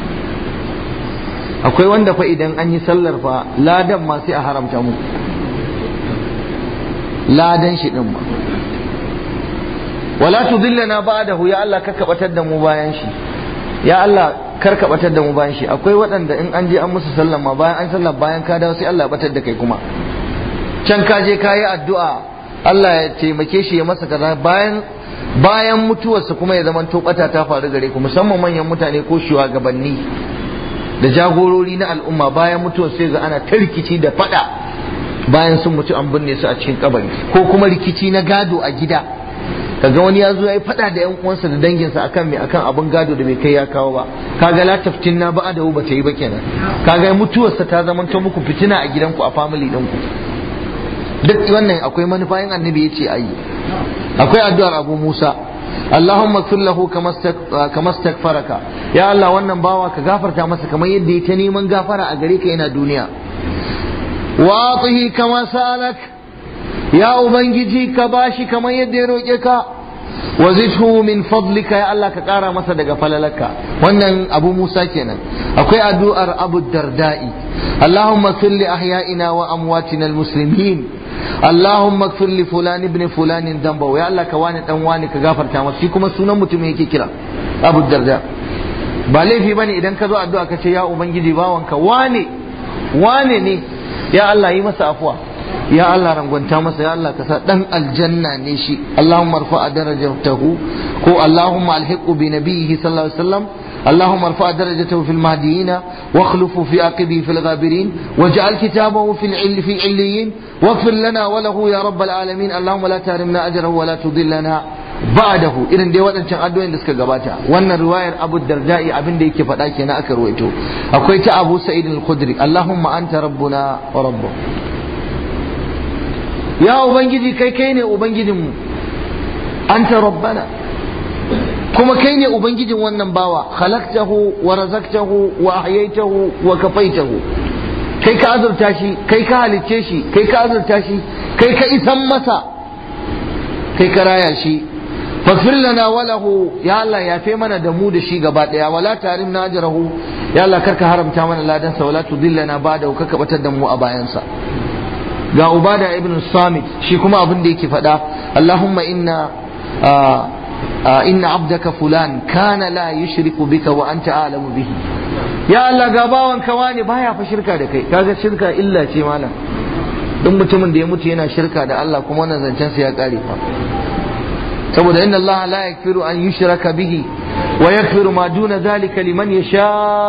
Akwai wanda fa idan an yi sallar fa ladan ma sai a haramta mu, ladan shi din ma. wala tudillana ba'dahu ya Allah kar ka batar da mu bayan shi ya Allah kar ka batar da mu bayan shi. Akwai waɗanda in an je an musu sallah ma bayan an sallah bayan ka dawo sai Allah batar da kai kuma can ka je ka yi addu'a Allah ya taimake shi ya masa kaza bayan bayan mutuwarsa kuma ya zaman tobata ta faru gare ku, musamman manyan mutane ko shugabanni da jagorori na al'umma. Bayan mutuwar sai ga ana ta rikici da fada bayan sun mutu an binne su a cikin kabari, ko kuma rikici na gado a gida. Kaga wani ya zo ya yi fada da yan uwansa da danginsa akan me akan abin gado da bai kai ya kawo ba. Kaga la taftinna ba da ba ta yi ba kenan. Kaga mutuwarsa ta zama ta muku fitina a gidanku a family ɗinku. Duk wannan akwai manufa yin annabi ya ce ayi. Akwai addu'ar Abu Musa, Allahumma ighfir lahu kama astaghfaraka, ya Allah wannan bawa ka gafarta masa kamar yadda ya ta neman gafara a gare ka yana duniya. Wa atihi kama sa'alak, ya ubangiji ka bashi kamar yadda ya roke ka. Wa zidhu min fadlika, ya Allah ka kara masa daga falalarka. Wannan Abu Musa kenan. Akwai addu'ar Abu Darda'i, Allahumma ighfir li ahya'ina wa amwatina almuslimin, Allahumma ighfir li fulan ibn fulan dhanbahu, ya Allah ka wani dan wani ka gafarta masa. Shi kuma sunan mutum yake kira Abu Darda. Ba laifi bane idan ka zo addu'a ka ce ya ubangiji bawanka wane wane ne, ya Allah yi masa afwa, ya Allah rangwanta masa, ya Allah ka sa dan aljanna ne shi. Allahumma rfa'a darajatahu, ko Allahumma alhiqu bi nabiyhi sallallahu alaihi wasallam. اللهم ارفع درجته في المهديين واخلفه في عقبه في الغابرين واجعل كتابه في العل في عليين واغفر لنا وله يا رب العالمين اللهم لا تحرمنا اجره ولا تضلنا بعده. irin dai waɗancan addu'o'in da suka gabata. Wannan riwayar Abu Darda'i abin da yake faɗa kenan aka ruwaito. Akwai ta Abu Sa'id al-Khudri, Allahumma anta rabbuna wa rabbuh, ya ubangiji kai kai ne ubangijinmu, anta rabbana, kuma kai ne ubangijin wannan bawa, khalaqtahu wa razaqtahu wa ahyaytahu wa kafaitahu, kai ka azurta shi, kai ka halicce shi, kai ka azurta shi, kai ka isan masa, kai ka raya shi. faghfir lana wa lahu, ya Allah ya fe mana da mu da shi gaba daya, wala tarimna ajrahu, ya Allah karka haramta mana ladan sa, wala tudillana ba'da, ka kabatar da mu a bayan sa. Ga Ubada ibn Samit shi kuma abin da yake faɗa, Allahumma inna inna abdaka fulan kana la yushriku bika wa anta a'lamu bihi, ya Allah ga bawan ka wani baya fa shirka da kai. Kaga shirka illa ce malam, duk mutumin da ya mutu yana shirka da Allah kuma wannan zancen sa ya kare fa. Saboda inna Allah la yaghfiru an yushraka bihi wa yaghfiru ma duna dhalika liman yasha.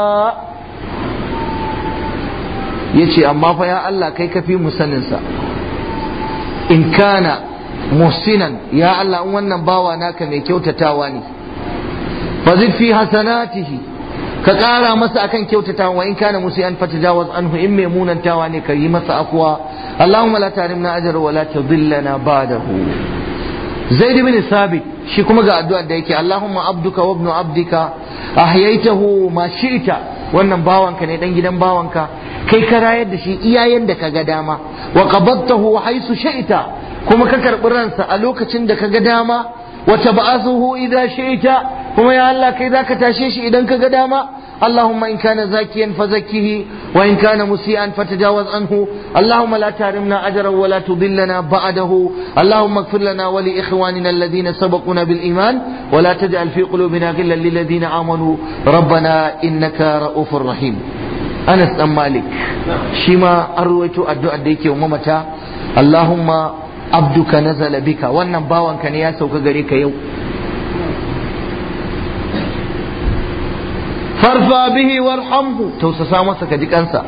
Yace amma fa ya Allah kai kafi mu sanin sa, in kana muhsinan, ya Allah in wannan bawa naka mai kyautatawa ne, fazid fi hasanatihi, ka kara masa akan kyautatawa, in kana musian fatajawaz anhu, in mai munantawa ne ka yi masa afwa. Allahumma la tarimna ajra wa la tudillana ba'dahu. Zaid bin Sabit shi kuma ga addu'ar da yake, Allahumma abduka wa ibnu abdika ahyaytahu ma shi'ta, wannan bawanka ne dan gidan bawanka, kai ka rayar da shi iyayen da kaga dama, wa qabadtahu haythu shi'ta, kuma ka karɓi ransa a lokacin da ka ga dama, wa tab'athuhu idza shi'ta, kuma ya Allah kai zaka tashe shi idan ka ga dama. Allahumma in kana zakiyan fazakkihi wa in kana musian fatajawaz anhu. Allahumma la tarimna ajrahu wa la tudillana ba'dahu. Allahumma ighfir lana wa li ikhwanina alladhina sabaquna bil iman wa la taj'al fi qulubina ghillan lil ladina amanu rabbana innaka ra'ufur rahim. Anas dan Malik shi ma an ruwaito addu'ar da yake wa mamata, Allahumma abduka nazala bika, wannan bawanka ne ya sauka gare ka yau, farfa bihi warhamhu, tausasa masa ka ji kansa.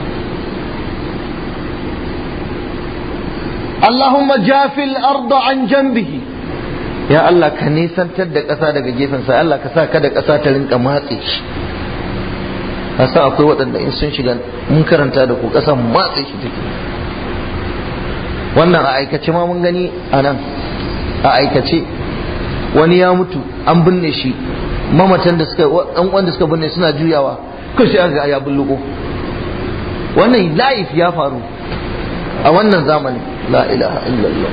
Allahumma jafil arda an janbihi, ya Allah ka nisantar da ƙasa daga gefensa, Allah ka sa kada ƙasa ta rinka matse shi. Kasa akwai waɗanda in sun shiga, mun karanta da ku, ƙasan matse shi take. Wannan a aikace ma mun gani a nan, a aikace wani ya mutu an binne shi, mamatan da suka ɗan wanda suka binne suna juyawa, kai sai aka ya bulluko. Wannan life ya faru a wannan zamani, la ilaha illallah.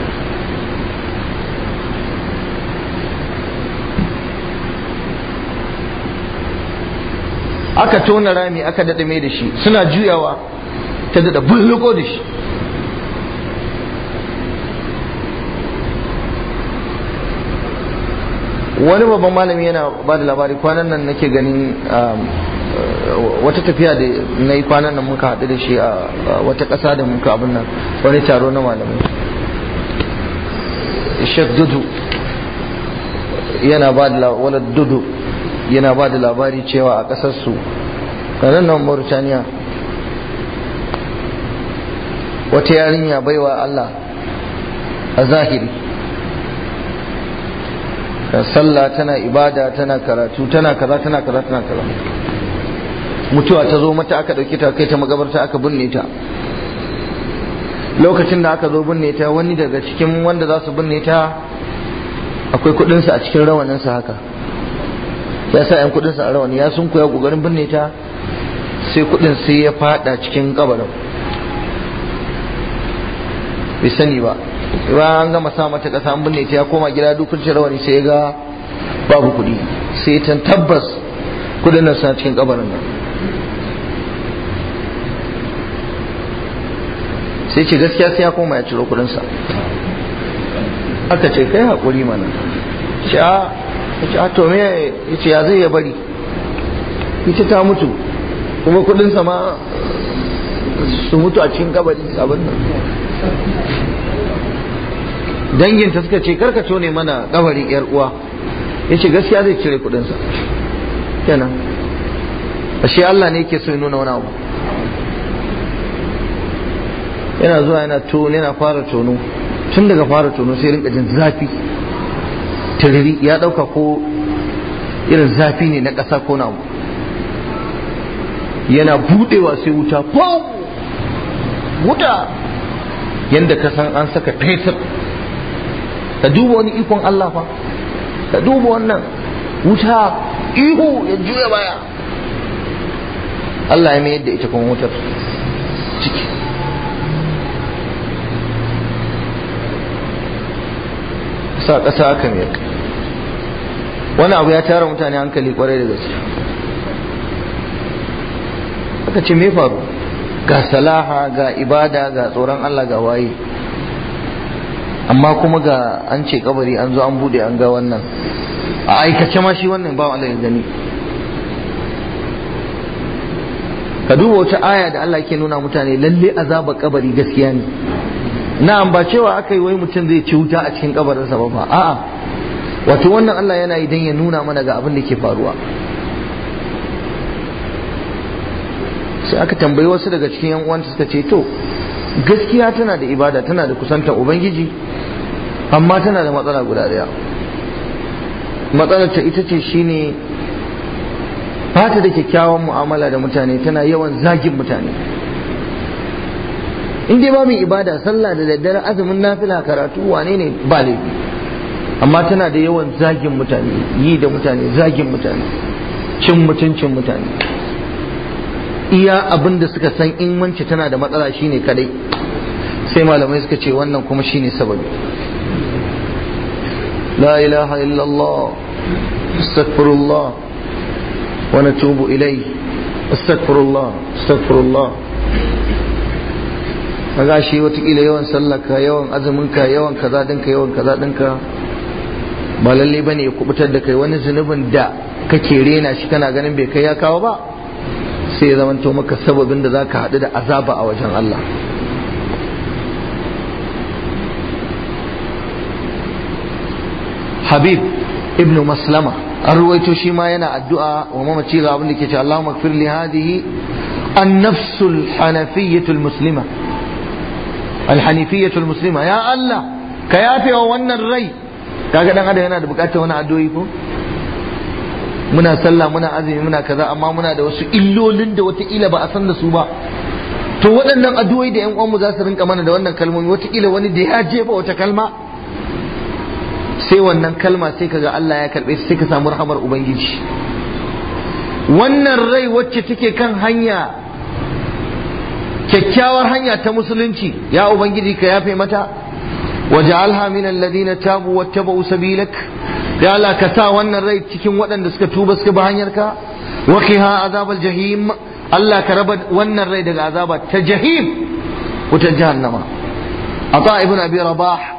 Aka tona rami aka daɗa mai da shi, suna juyawa ta daɗa bulluko da shi. wani babban malami yana ba da labari kwanan nan nake ganin wata tafiya da na yi kwanan nan muka haɗu da shi a wata ƙasa da muka abin nan wani taro na malamai. Sheikh Dudu yana ba da wani Dudu yana ba da labari cewa a ƙasarsu kanan nan Mauritania wata yarinya baiwa Allah a zahiri sallah tana ibada tana karatu tana kaza tana kaza tana kaza mutuwa ta zo mata aka dauke ta kai ta magabarta aka binne ta. Lokacin da aka zo binne ta wani daga cikin wanda za su binne ta akwai kudinsa a cikin rawaninsa haka ya sa yan kudinsa a rawani ya sun koya kokarin binne ta sai kudin sai ya fada cikin kabarin bai sani ba ba an gama sa mata kasa an binne ta ya koma gida dukkan rawani sai ya ga babu kudi sai ta tabbas kudin nan suna cikin kabarin nan sai ce gaskiya sai ya koma ya ciro kudinsa. Aka ce kai haƙuri mana ce a to me ya ce ya zai ya bari ita ta mutu kuma kudinsa ma su mutu a cikin kabari abin nan. Danginta suka ce karkato ne mana kabarin yar uwa ya ce gaskiya zai cire kudinsa kenan. Ashe Allah ne yake so ya nuna wani abu. Yana zuwa yana tono yana fara tono tun daga fara tono sai rinka jin zafi tiriri ya dauka ko irin zafi ne na ƙasa ko na yana budewa sai wuta pom wuta yanda ka san an saka fetur. Ka duba wani ikon Allah fa ka duba wannan wuta ihu ya juya baya Allah ya mayar da ita kuma wutar ciki. Sa ƙasa aka mayar. Wani abu ya tara mutane hankali kwarai da gaske. Aka ce me faru? Ga salaha ga ibada ga tsoron Allah ga waye amma kuma ga an ce kabari an zo an bude an ga wannan a aikace ma shi wannan ba Allah ya gani. Ka duba wata aya da Allah ke nuna mutane lalle azabar kabari gaskiya ne. Na'am ba cewa aka yi wai mutum zai ci wuta a cikin kabarinsa ba fa a'a wato wannan Allah yana yi dan ya nuna mana ga abin da ke faruwa. Sai aka tambayi wasu daga cikin yan uwanta suka ce to gaskiya tana da ibada tana da kusantar ubangiji amma tana da matsala guda daya. Matsalar ta ita ce shine ba ta da kyakkyawan mu'amala da mutane tana yawan zagin mutane. In dai ba mai ibada sallah da daddare azumin nafila karatu wane ne ba laifi amma tana da yawan zagin mutane yi da mutane zagin mutane cin mutuncin mutane. Iya abin da suka san in wance tana da matsala shine kadai sai malamai suka ce wannan kuma shine sababi. La ilaha illallah astaghfirullah wa natubu ilayhi astaghfirullah astaghfirullah. Kaga shi watakila yawan sallaka yawan azuminka yawan kaza dinka yawan kaza dinka ba lalle bane ya kubutar da kai wani zunubin da kake rena shi kana ganin bai kai ya kawo ba sai ya zamanto maka sababin da zaka haɗu da azaba a wajen Allah. Habib ibn Maslama an ruwaito shi ma yana addu'a wa mamaci ga abin da ke ce Allahumma ighfir li hadhihi an-nafsul hanafiyyatul muslima al-hanifiyyatul muslima ya Allah ka yafe wa wannan rai. Kaga dan adam yana da bukatar wani addu'o'i ko muna sallah muna azumi muna kaza amma muna da wasu illolin da wataƙila ba a san da su ba. To waɗannan addu'o'i da ƴan uwanmu za su rinka mana da wannan kalmomi wataƙila wani da ya jefa wata kalma sai wannan kalma sai kaga Allah ya karɓe sai ka samu rahamar ubangiji. Wannan rai wacce take kan hanya kyakkyawar hanya ta musulunci ya ubangiji ka yafe mata waj'alha min alladhina tabu wattaba'u sabilak ya Allah ka sa wannan rai cikin waɗanda suka tuba suka bi hanyarka wa qiha azabal jahim Allah ka raba wannan rai daga azaba ta jahim wutar jahannama. Ata ibn Abi Rabah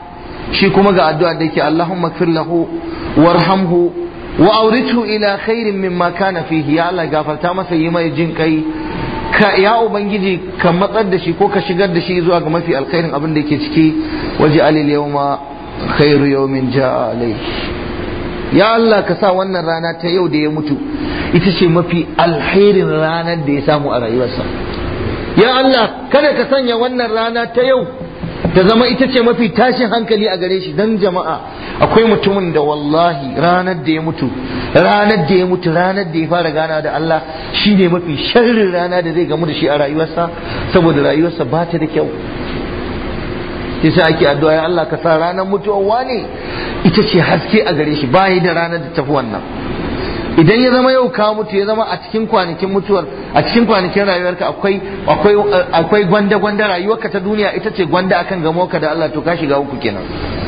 shi kuma ga addu'a da yake Allahumma ighfir lahu warhamhu wa awrithu ila khairin mimma kana fihi. Ya Allah gafarta masa, yi mai jin kai, ka ya ubangiji ka matsar da shi ko ka shigar da shi zuwa ga mafi alkhairin abin da yake ciki. waje alil yawma khairu yawmin jaa alayhi. Ya Allah ka sa wannan rana ta yau da ya mutu ita ce mafi alkhairin ranar da ya samu a rayuwarsa. Ya Allah kada ka sanya wannan rana ta yau ta zama ita ce mafi tashin hankali a gare shi. Dan jama'a akwai mutumin da wallahi ranar da ya mutu ranar da ya mutu ranar da ya fara gana da Allah shine mafi sharrin rana da zai gamu da shi a rayuwarsa, saboda rayuwarsa ba ta da kyau. yasa ake addu'a ya Allah ka sa ranar mutuwar wane ita ce haske a gare shi, bayi da ranar da tafi wannan. Idan ya zama yau ka mutu, ya zama a cikin kwanakin mutuwar, a cikin kwanakin rayuwarka akwai akwai akwai gwanda gwanda rayuwarka ta duniya ita ce gwanda akan gamo ka da Allah, to ka shiga uku kenan.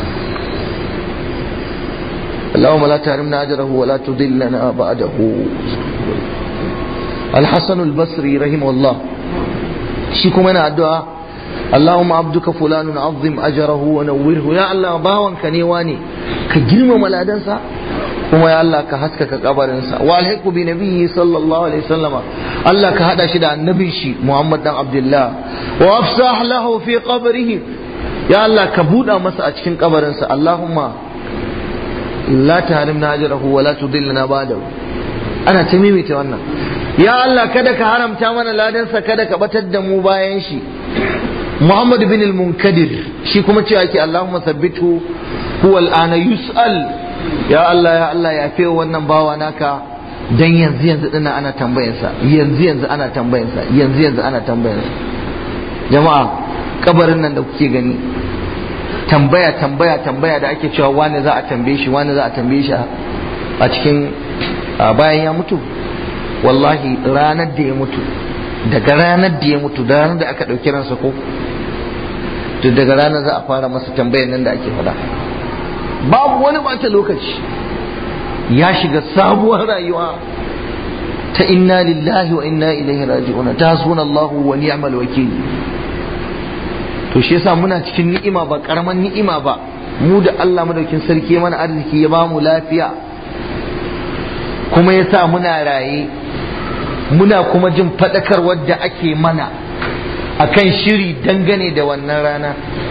Allahumma la tahrimna ajrahu wa la tudillana ba'dahu. Al-Hasan al-Basri rahimahullah shi kuma yana addu'a Allahumma abduka fulanun azim ajrahu wa nawwirhu. Ya Allah bawanka ne wane ka girmama ladansa, kuma ya Allah ka haskaka kabarinsa. Wa alhiqu bi nabiyyi sallallahu alaihi wasallama, Allah ka hada shi da annabin shi Muhammad dan Abdullah. Wa afsah lahu fi qabrihi, ya Allah ka buda masa a cikin kabarinsa. Allahumma la tahrimna ajrahu wa la tudillana ba'dahu. Ana ta mimita wannan. Ya Allah kada ka haramta mana ladansa, kada ka batar da mu bayan shi. Muhammad bin al-Munkadir shi kuma cewa yake Allahumma thabbithu huwa al-ana yus'al. Ya Allah ya Allah ya fi wannan bawa naka, dan yanzu yanzu dina ana tambayarsa, yanzu yanzu ana tambayarsa, yanzu yanzu ana tambayarsa. Jama'a kabarin nan da kuke gani, tambaya tambaya tambaya da ake cewa wani za a tambaye shi, wani za a tambaye shi a cikin bayan ya mutu. Wallahi ranar da ya mutu, daga ranar da ya mutu, da ranar da aka ɗauki ransa ko, to daga ranar za a fara masa tambayar nan da ake faɗa. Babu wani bata lokaci, ya shiga sabuwar rayuwa ta inna lillahi wa inna ilaihi raji'un, ta hasbunallahu wa ni'mal wakil. To shi yasa muna cikin ni'ima, ba karaman ni'ima ba, mu da Allah madaukin sarki mana arziki ya bamu lafiya, kuma yasa muna raye, muna kuma jin fadakarwar da ake mana akan shiri dangane da wannan rana.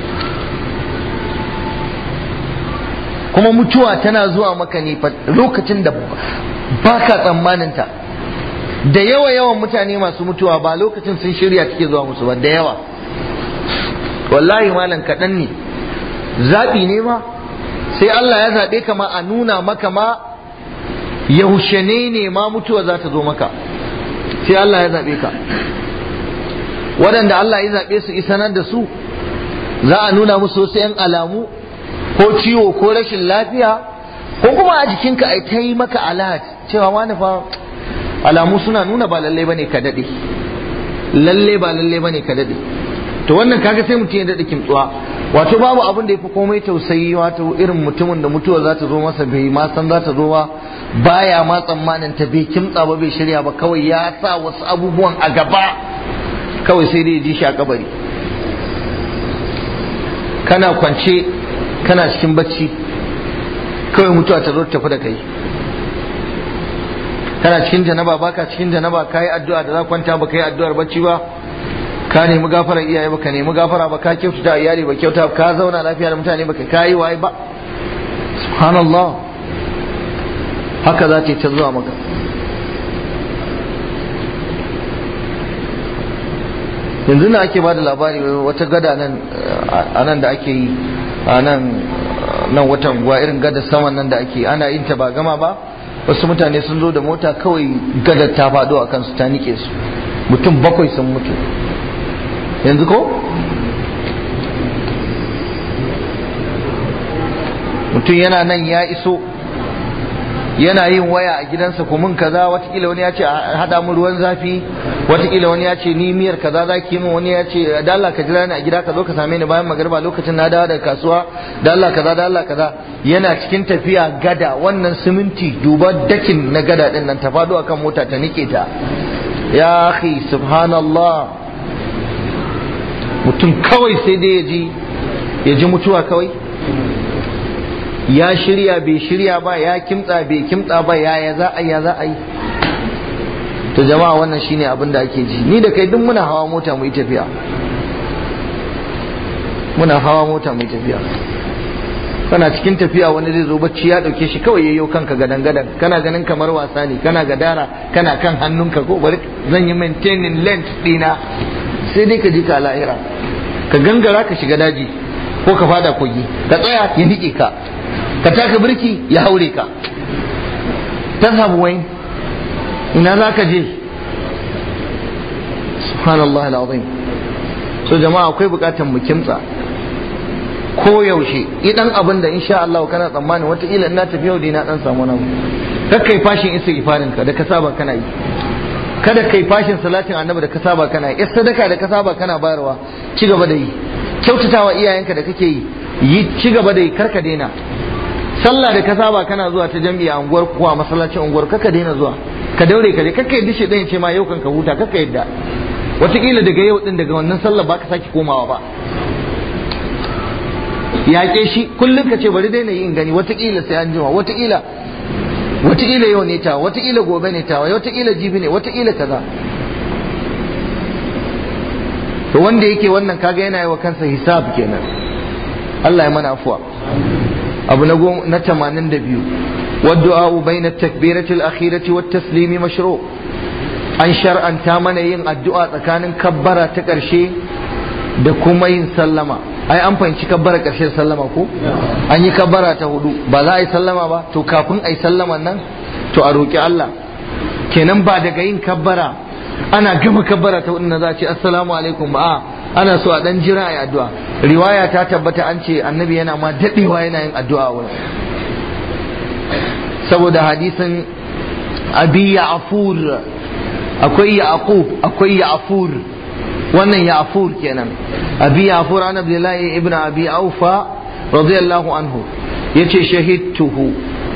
Kuma mutuwa tana zuwa maka ne lokacin da ba ka tsammaninta. Da yawa yawan mutane masu mutuwa ba lokacin sun shirya take zuwa musu ba, da yawa. Wallahi malam kaɗan ne, zaɓi ne ma, sai Allah ya zaɓe ka ma a nuna maka ma yaushe ne ne ma mutuwa za ta zo maka, sai Allah ya zaɓe ka. Waɗanda Allah ya zaɓe su isanar da su, za a nuna musu wasu 'yan alamu ko ciwo ko rashin lafiya, ko kuma a jikinka ai ta yi maka alat cewa wani fa alamu suna nuna ba lallai bane ka daɗe, lallai ba lallai bane ka daɗe. To wannan kaga sai mutum ya daɗe kimtsuwa. Wato babu abin da ya fi komai tausayi, wato irin mutumin da mutuwa za ta zo masa bai ma san za ta zo ba, baya ma tsammanin ta, bai kimtsa ba, bai shirya ba, kawai ya sa wasu abubuwan a gaba, kawai sai dai ya ji shi a kabari. Kana kwance kana cikin bacci, kawai mutuwa ta zo ta tafi da kai. Kana cikin janaba, baka cikin janaba, kayi addu'a da za kwanta ba kai addu'ar bacci ba, ka nemi gafarar iyaye ba ka nemi gafara ba, ka kyautata iyali ba kyauta, ka zauna lafiya da mutane ba ka kayi waye ba. Subhanallah, haka za ta zuwa maka. Yanzu na ake bada labari wata gada nan a nan da ake yi a nan nan watan guwa, irin gada saman nan da ake ana yin ta ba gama ba, wasu mutane sun zo da mota kawai gadar ta faɗo a kansu ta nike su, mutum bakwai sun mutu. Yanzu ko mutum yana nan ya iso, yana yin waya a gidansa, ko mun kaza, watakila wani ya ce a hada mu ruwan zafi, watakila wani ya ce ni miyar kaza za ki min, wani ya ce da Allah ka jira ni a gida ka zo ka same ni bayan magariba lokacin na dawo daga kasuwa, da Allah kaza da Allah kaza. Yana cikin tafiya gada, wannan siminti duba dakin na gada din nan ta faɗo akan mota ta nike ta. Ya akhi subhanallah, mutum kawai sai dai ya ji ya ji mutuwa kawai. ya shirya bai shirya ba, ya kimtsa bai kimtsa ba, ya za a ya za a yi. To jama'a wannan shine abin da ake ji. Ni da kai duk muna hawa mota mu yi tafiya, muna hawa mota mu yi tafiya. Kana cikin tafiya wani zai zo bacci ya dauke shi kawai yayyo kanka gadan gadan, kana ganin kamar wasa ne, kana gadara, kana kan hannunka ko bari zan yi maintaining length dina, sai dai ka ji ka lahira, ka gangara ka shiga daji ko ka fada kogi, ka tsaya ya nike ka, ka taka birki ya haure ka. tazhabu wain, ina za ka je? subhanallah alazim. So jama'a akwai bukatan mu kimtsa ko yaushe idan abin da insha Allah kana tsammani wataƙila ina tafi yau dai na dan samu namu. Kada kai fashin istighfarin ka da ka saba kana yi, kada kai fashin salatin annabi da ka saba kana yi, sadaka da ka saba kana bayarwa ci gaba da yi, kyautatawa iyayenka da kake yi yi ci gaba da yi, karka daina. Sallah da ka saba kana zuwa ta jami'a unguwar kuwa masallacin unguwar kaka daina zuwa, ka daure ka je, kaka yadda shi ɗayan ce ma yau kan ka huta, kaka yadda wataƙila daga yau din daga wannan sallah ba ka sake komawa ba. Yaƙe shi kullum ka ce bari daina yi in gani, wataƙila sai an jima, wataƙila wataƙila yau ne tawa, wataƙila gobe ne tawa, wataƙila jibi ne, wataƙila kaza. To wanda yake wannan kaga yana yi wa kansa hisab kenan. Allah ya mana afuwa. abu na tamanin da biyu, والدعاء بين التكبيرة الأخيرة والتسليم مشروع. an shar'anta mana yin addu'a tsakanin kabbara ta ƙarshe da kuma yin sallama. Ai an fahimci kabbara ƙarshe da sallama ko? An yi kabbara ta hudu ba za a yi sallama ba, to kafin a yi sallaman nan to a roƙi Allah. Kenan ba daga yin kabbara ana gama kabbara ta hudu na za a ce assalamu alaikum ba, ana so a dan jira a yi addu'a. Riwaya ta tabbata an ce annabi yana ma daɗewa yana yin addu'a wurin, saboda hadisin abi ya'fur, akwai yaqub akwai ya'fur, wannan ya'fur kenan. abi ya'fur an abdullahi ibn abi aufa radiyallahu anhu yace shahidtuhu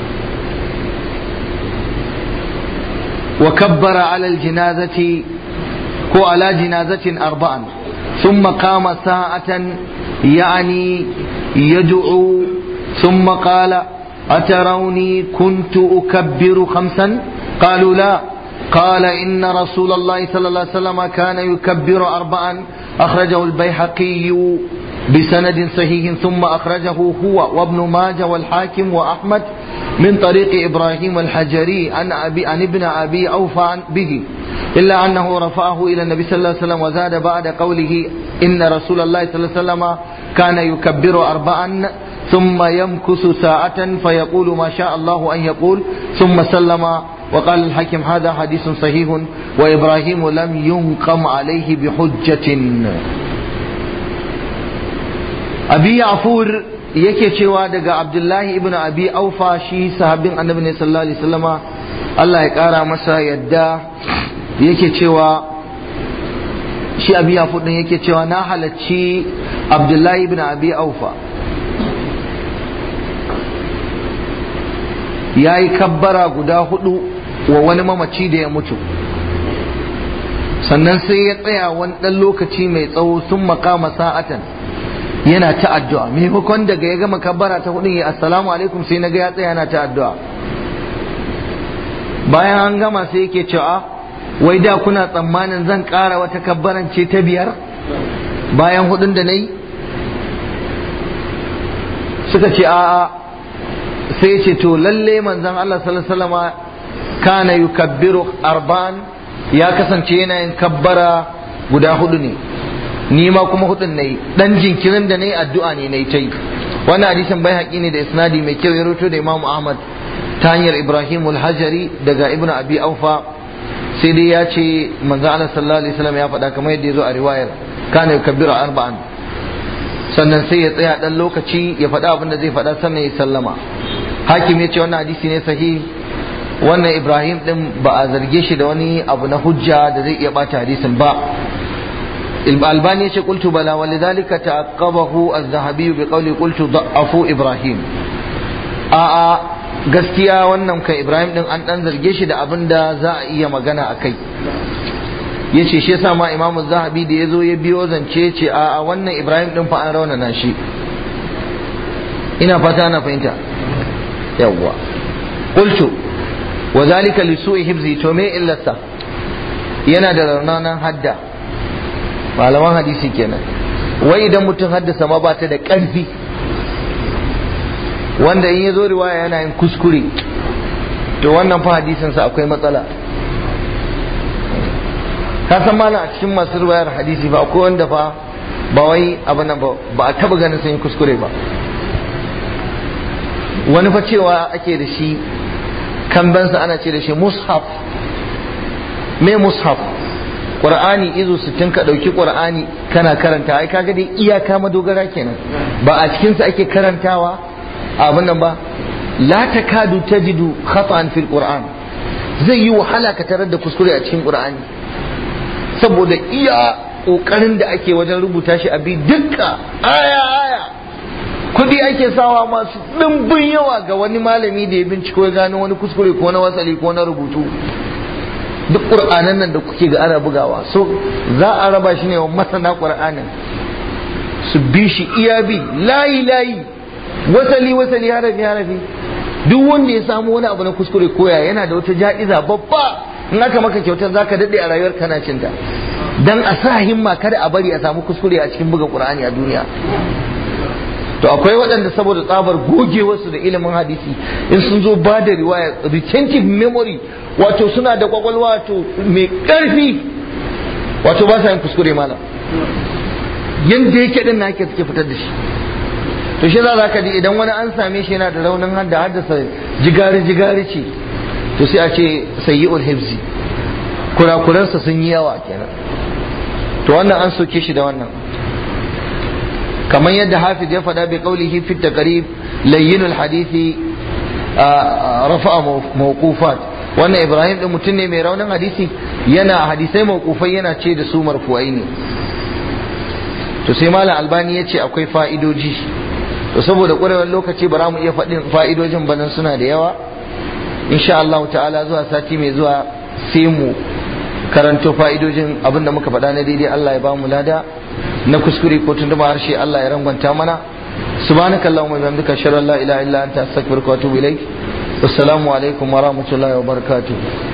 wa kabbara ala aljinazati ko ala jinazatin arba'an thumma qama sa'atan yani yad'u thumma qala أتروني كنت أكبر خمسا قالوا لا قال إن رسول الله صلى الله عليه وسلم كان يكبر أربعا أخرجه البيهقي بسند صحيح ثم أخرجه هو وابن ماجه والحاكم وأحمد من طريق إبراهيم الحجري عن أبي عن ابن أبي أوفى به إلا أنه رفعه إلى النبي صلى الله عليه وسلم وزاد بعد قوله إن رسول الله صلى الله عليه وسلم كان يكبر أربعا ثم يمكث ساعة فيقول ما شاء الله أن يقول ثم سلم. وقال الحاكم هذا حديث صحيح وإبراهيم لم ينقم عليه بحجة. أبي يعفور yake cewa daga Abdullahi ibn Abi Aufa, shi sahabin annabi ne sallallahu alaihi wasallama, Allah ya kara masa yadda, yake cewa shi Abi Yafur din yake cewa na halacci Abdullahi ibn Abi Aufa ya yi kabbara guda hudu wa wani mamaci da ya mutu, sannan sai ya tsaya wani ɗan lokaci mai tsawo, sun makama sa'atan yana ta addu'a. maimakon daga ya gama kabbara ta hudun ya assalamu alaikum sai na ga ya tsaya yana ta addu'a. Bayan an gama sai yake cewa wai da kuna tsammanin zan ƙara wata kabbaran ce ta biyar bayan hudun da na yi? Suka ce a'a. Sai ce to lalle manzon Allah sallallahu alaihi wasallam kana yukabbiru arba'an, ya kasance yana yin kabbara guda hudu ne, ni ma kuma hudun nayi, dan jinkirin da nayi addu'a ne nayi tai. Wannan hadisin Baihaqi ne da isnadi mai kyau, ya rawaito da Imam Ahmad ta hanyar Ibrahim al-Hajari daga Ibn Abi Aufa. Sai dai ya ce manzon Allah sallallahu alaihi wasallam ya faɗa kamar yadda ya zo a riwayar, kana yukabbiru arba'an, sannan sai ya tsaya dan lokaci ya faɗa abin da zai faɗa sannan ya sallama. Hakim ya ce wannan hadisi ne sahihi. Wannan Ibrahim din ba a zarge shi da wani abu na hujja da zai iya bata hadisin ba. Albani ya ce qultu bala walidhalika ta'aqqabahu az-Zahabi bi qawli qultu da'afu Ibrahim. A a gaskiya wannan kai Ibrahim din an dan zarge shi da abin da za a iya magana akai. Yace shi yasa ma Imam az-Zahabi da yazo ya biyo zance ce a a wannan Ibrahim din fa an raunana shi. ina fata ana fahimta yawwa qultu wa zalika li su'i hifzi to me illarsa yana da raunanan hadda malaman hadisi kenan wai idan mutum haddasa ma ba ta da ƙarfi wanda in ya zo riwaya yana yin kuskure to wannan fa hadisinsa akwai matsala ka san malam a cikin masu riwayar hadisi ba akwai wanda fa ba wai abin nan ba a taba ganin sun yi kuskure ba wani fa cewa ake da shi kambansa ana ce da shi mushaf me mushaf qur'ani izu sittin ka dauki qur'ani kana karanta ai kaga dai iyaka madogara kenan ba a cikin sa ake karantawa abin nan ba la takadu tajidu khata'an fil qur'an zai yi wahala ka tarar da kuskure a cikin qur'ani saboda iya kokarin da ake wajen rubuta shi a bi dukka aya aya kudi ake sawa masu dimbin yawa ga wani malami da ya binciko ya gano wani kuskure ko na wasali ko na rubutu duk qur'anan nan da kuke ga ana bugawa so za a raba shi ne wa masana qur'anin su bi shi iya bi layi layi wasali wasali harafi harafi duk wanda ya samu wani abu na kuskure koya yana da wata ja'iza babba in aka maka kyautar zaka dade a rayuwar kana cinta dan a sa himma kada a bari a samu kuskure a cikin buga qur'ani a duniya to akwai waɗanda saboda tsabar gogewarsu da ilimin hadisi in sun zo ba da riwaya retentive memory wato suna da kwakwalwa wato mai ƙarfi wato ba sa yin kuskure malam yanda yake din na suke fitar da shi to shi za ka ji idan wani an same shi yana da raunin hadda haddasa jigari jigari ce to sai a ce sayyi'ul hifzi kurakuransa sun yi yawa kenan to wannan an soke shi da wannan kamar yadda hafiz ya faɗa bi qawlihi fi taqrib layyinul hadisi rafa'a mawqufat wannan ibrahim din mutum ne mai raunin hadisi yana hadisai mawqufai yana ce da su marfu'ai ne to sai malam albani ya ce akwai fa'idoji to saboda ƙwarewar lokaci ba za mu iya faɗin fa'idojin ba nan suna da yawa insha Allah ta'ala zuwa sati mai zuwa sai mu karanto fa'idojin abinda muka faɗa na daidai Allah ya ba mu lada na kuskure ko tunduma harshe Allah ya rangwanta mana subhanakallahumma wa bihamdika ashhadu an la ilaha illa anta astaghfiruka wa atubu ilaik assalamu alaikum wa rahmatullahi wa barakatuh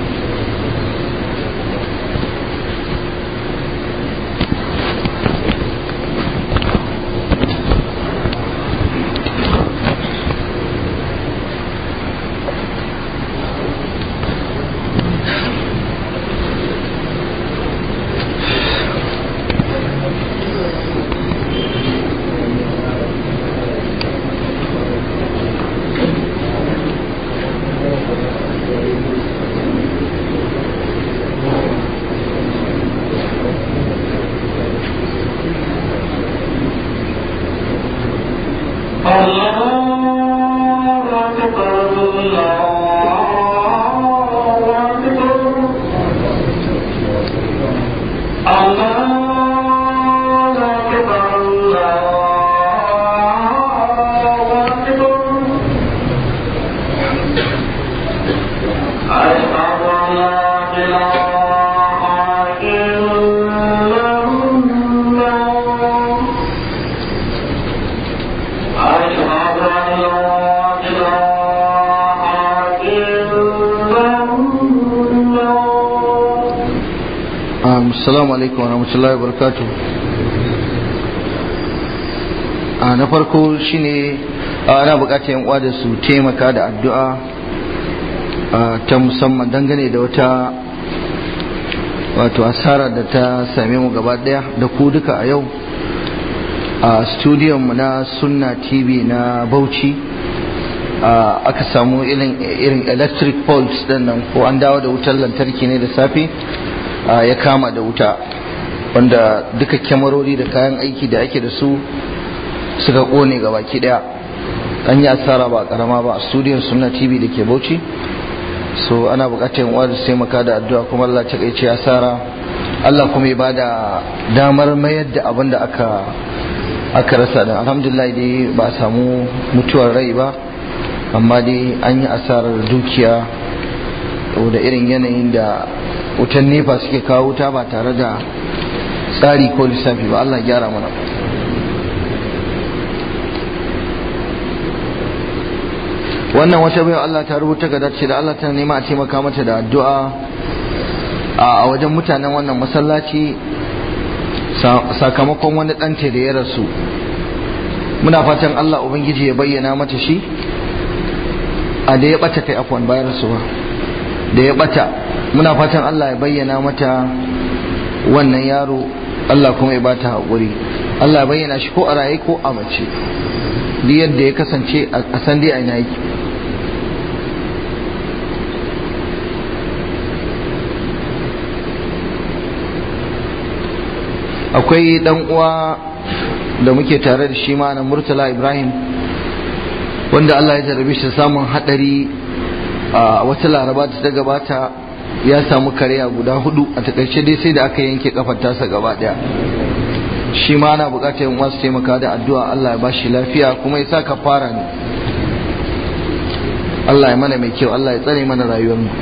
Assalamu alaikum wa rahmatullahi wa barakatuh. A na farko shine ana bukatar yan uwa da su taimaka da addu'a ta musamman dangane da wata wato asara da ta same mu gaba daya da ku duka a yau a studio mu na Sunna T V na Bauchi aka samu irin electric poles din nan ko an dawo da wutar lantarki ne da safe ya kama da wuta wanda duka kyamarori da kayan aiki da ake da su suka kone ga baki daya an yi asara ba karama ba a studiyon Sunna T V da ke Bauchi so ana bukatar uwa da sai maka da addu'a kuma Allah ta kaice asara Allah kuma ya bada damar mayar da abin da aka aka rasa da alhamdulillah dai ba samu mutuwar rai ba amma dai an yi asarar dukiya da irin yanayin da wutan nefa suke kawo wuta ba tare da tsari ko lissafi ba Allah gyara mana wannan wata bai Allah ta rubuta ga dace da Allah ta nema a taimaka mata da addu'a a wajen mutanen wannan masallaci sakamakon wani ɗanta da ya rasu. Muna fatan Allah ubangiji ya bayyana mata shi a da ya bata kai afwan bayan rasuwa da ya bata, muna fatan Allah ya bayyana mata wannan yaro, Allah kuma ya bata haƙuri, Allah ya bayyana shi ko a raye ko a mace, duk yadda ya kasance a san dai a ina yake. Akwai dan uwa da muke tare da shi ma na Murtala Ibrahim wanda Allah ya jarabe shi samun hadari a wata laraba ta gabata, ya samu kariya guda hudu a takaice dai sai da aka yanke kafar tasa gaba daya. Shi ma ana bukatar yin wasu taimaka da addu'a Allah ya bashi lafiya kuma ya sa kafara ne. Allah ya mana mai kyau, Allah ya tsare mana rayuwar mu.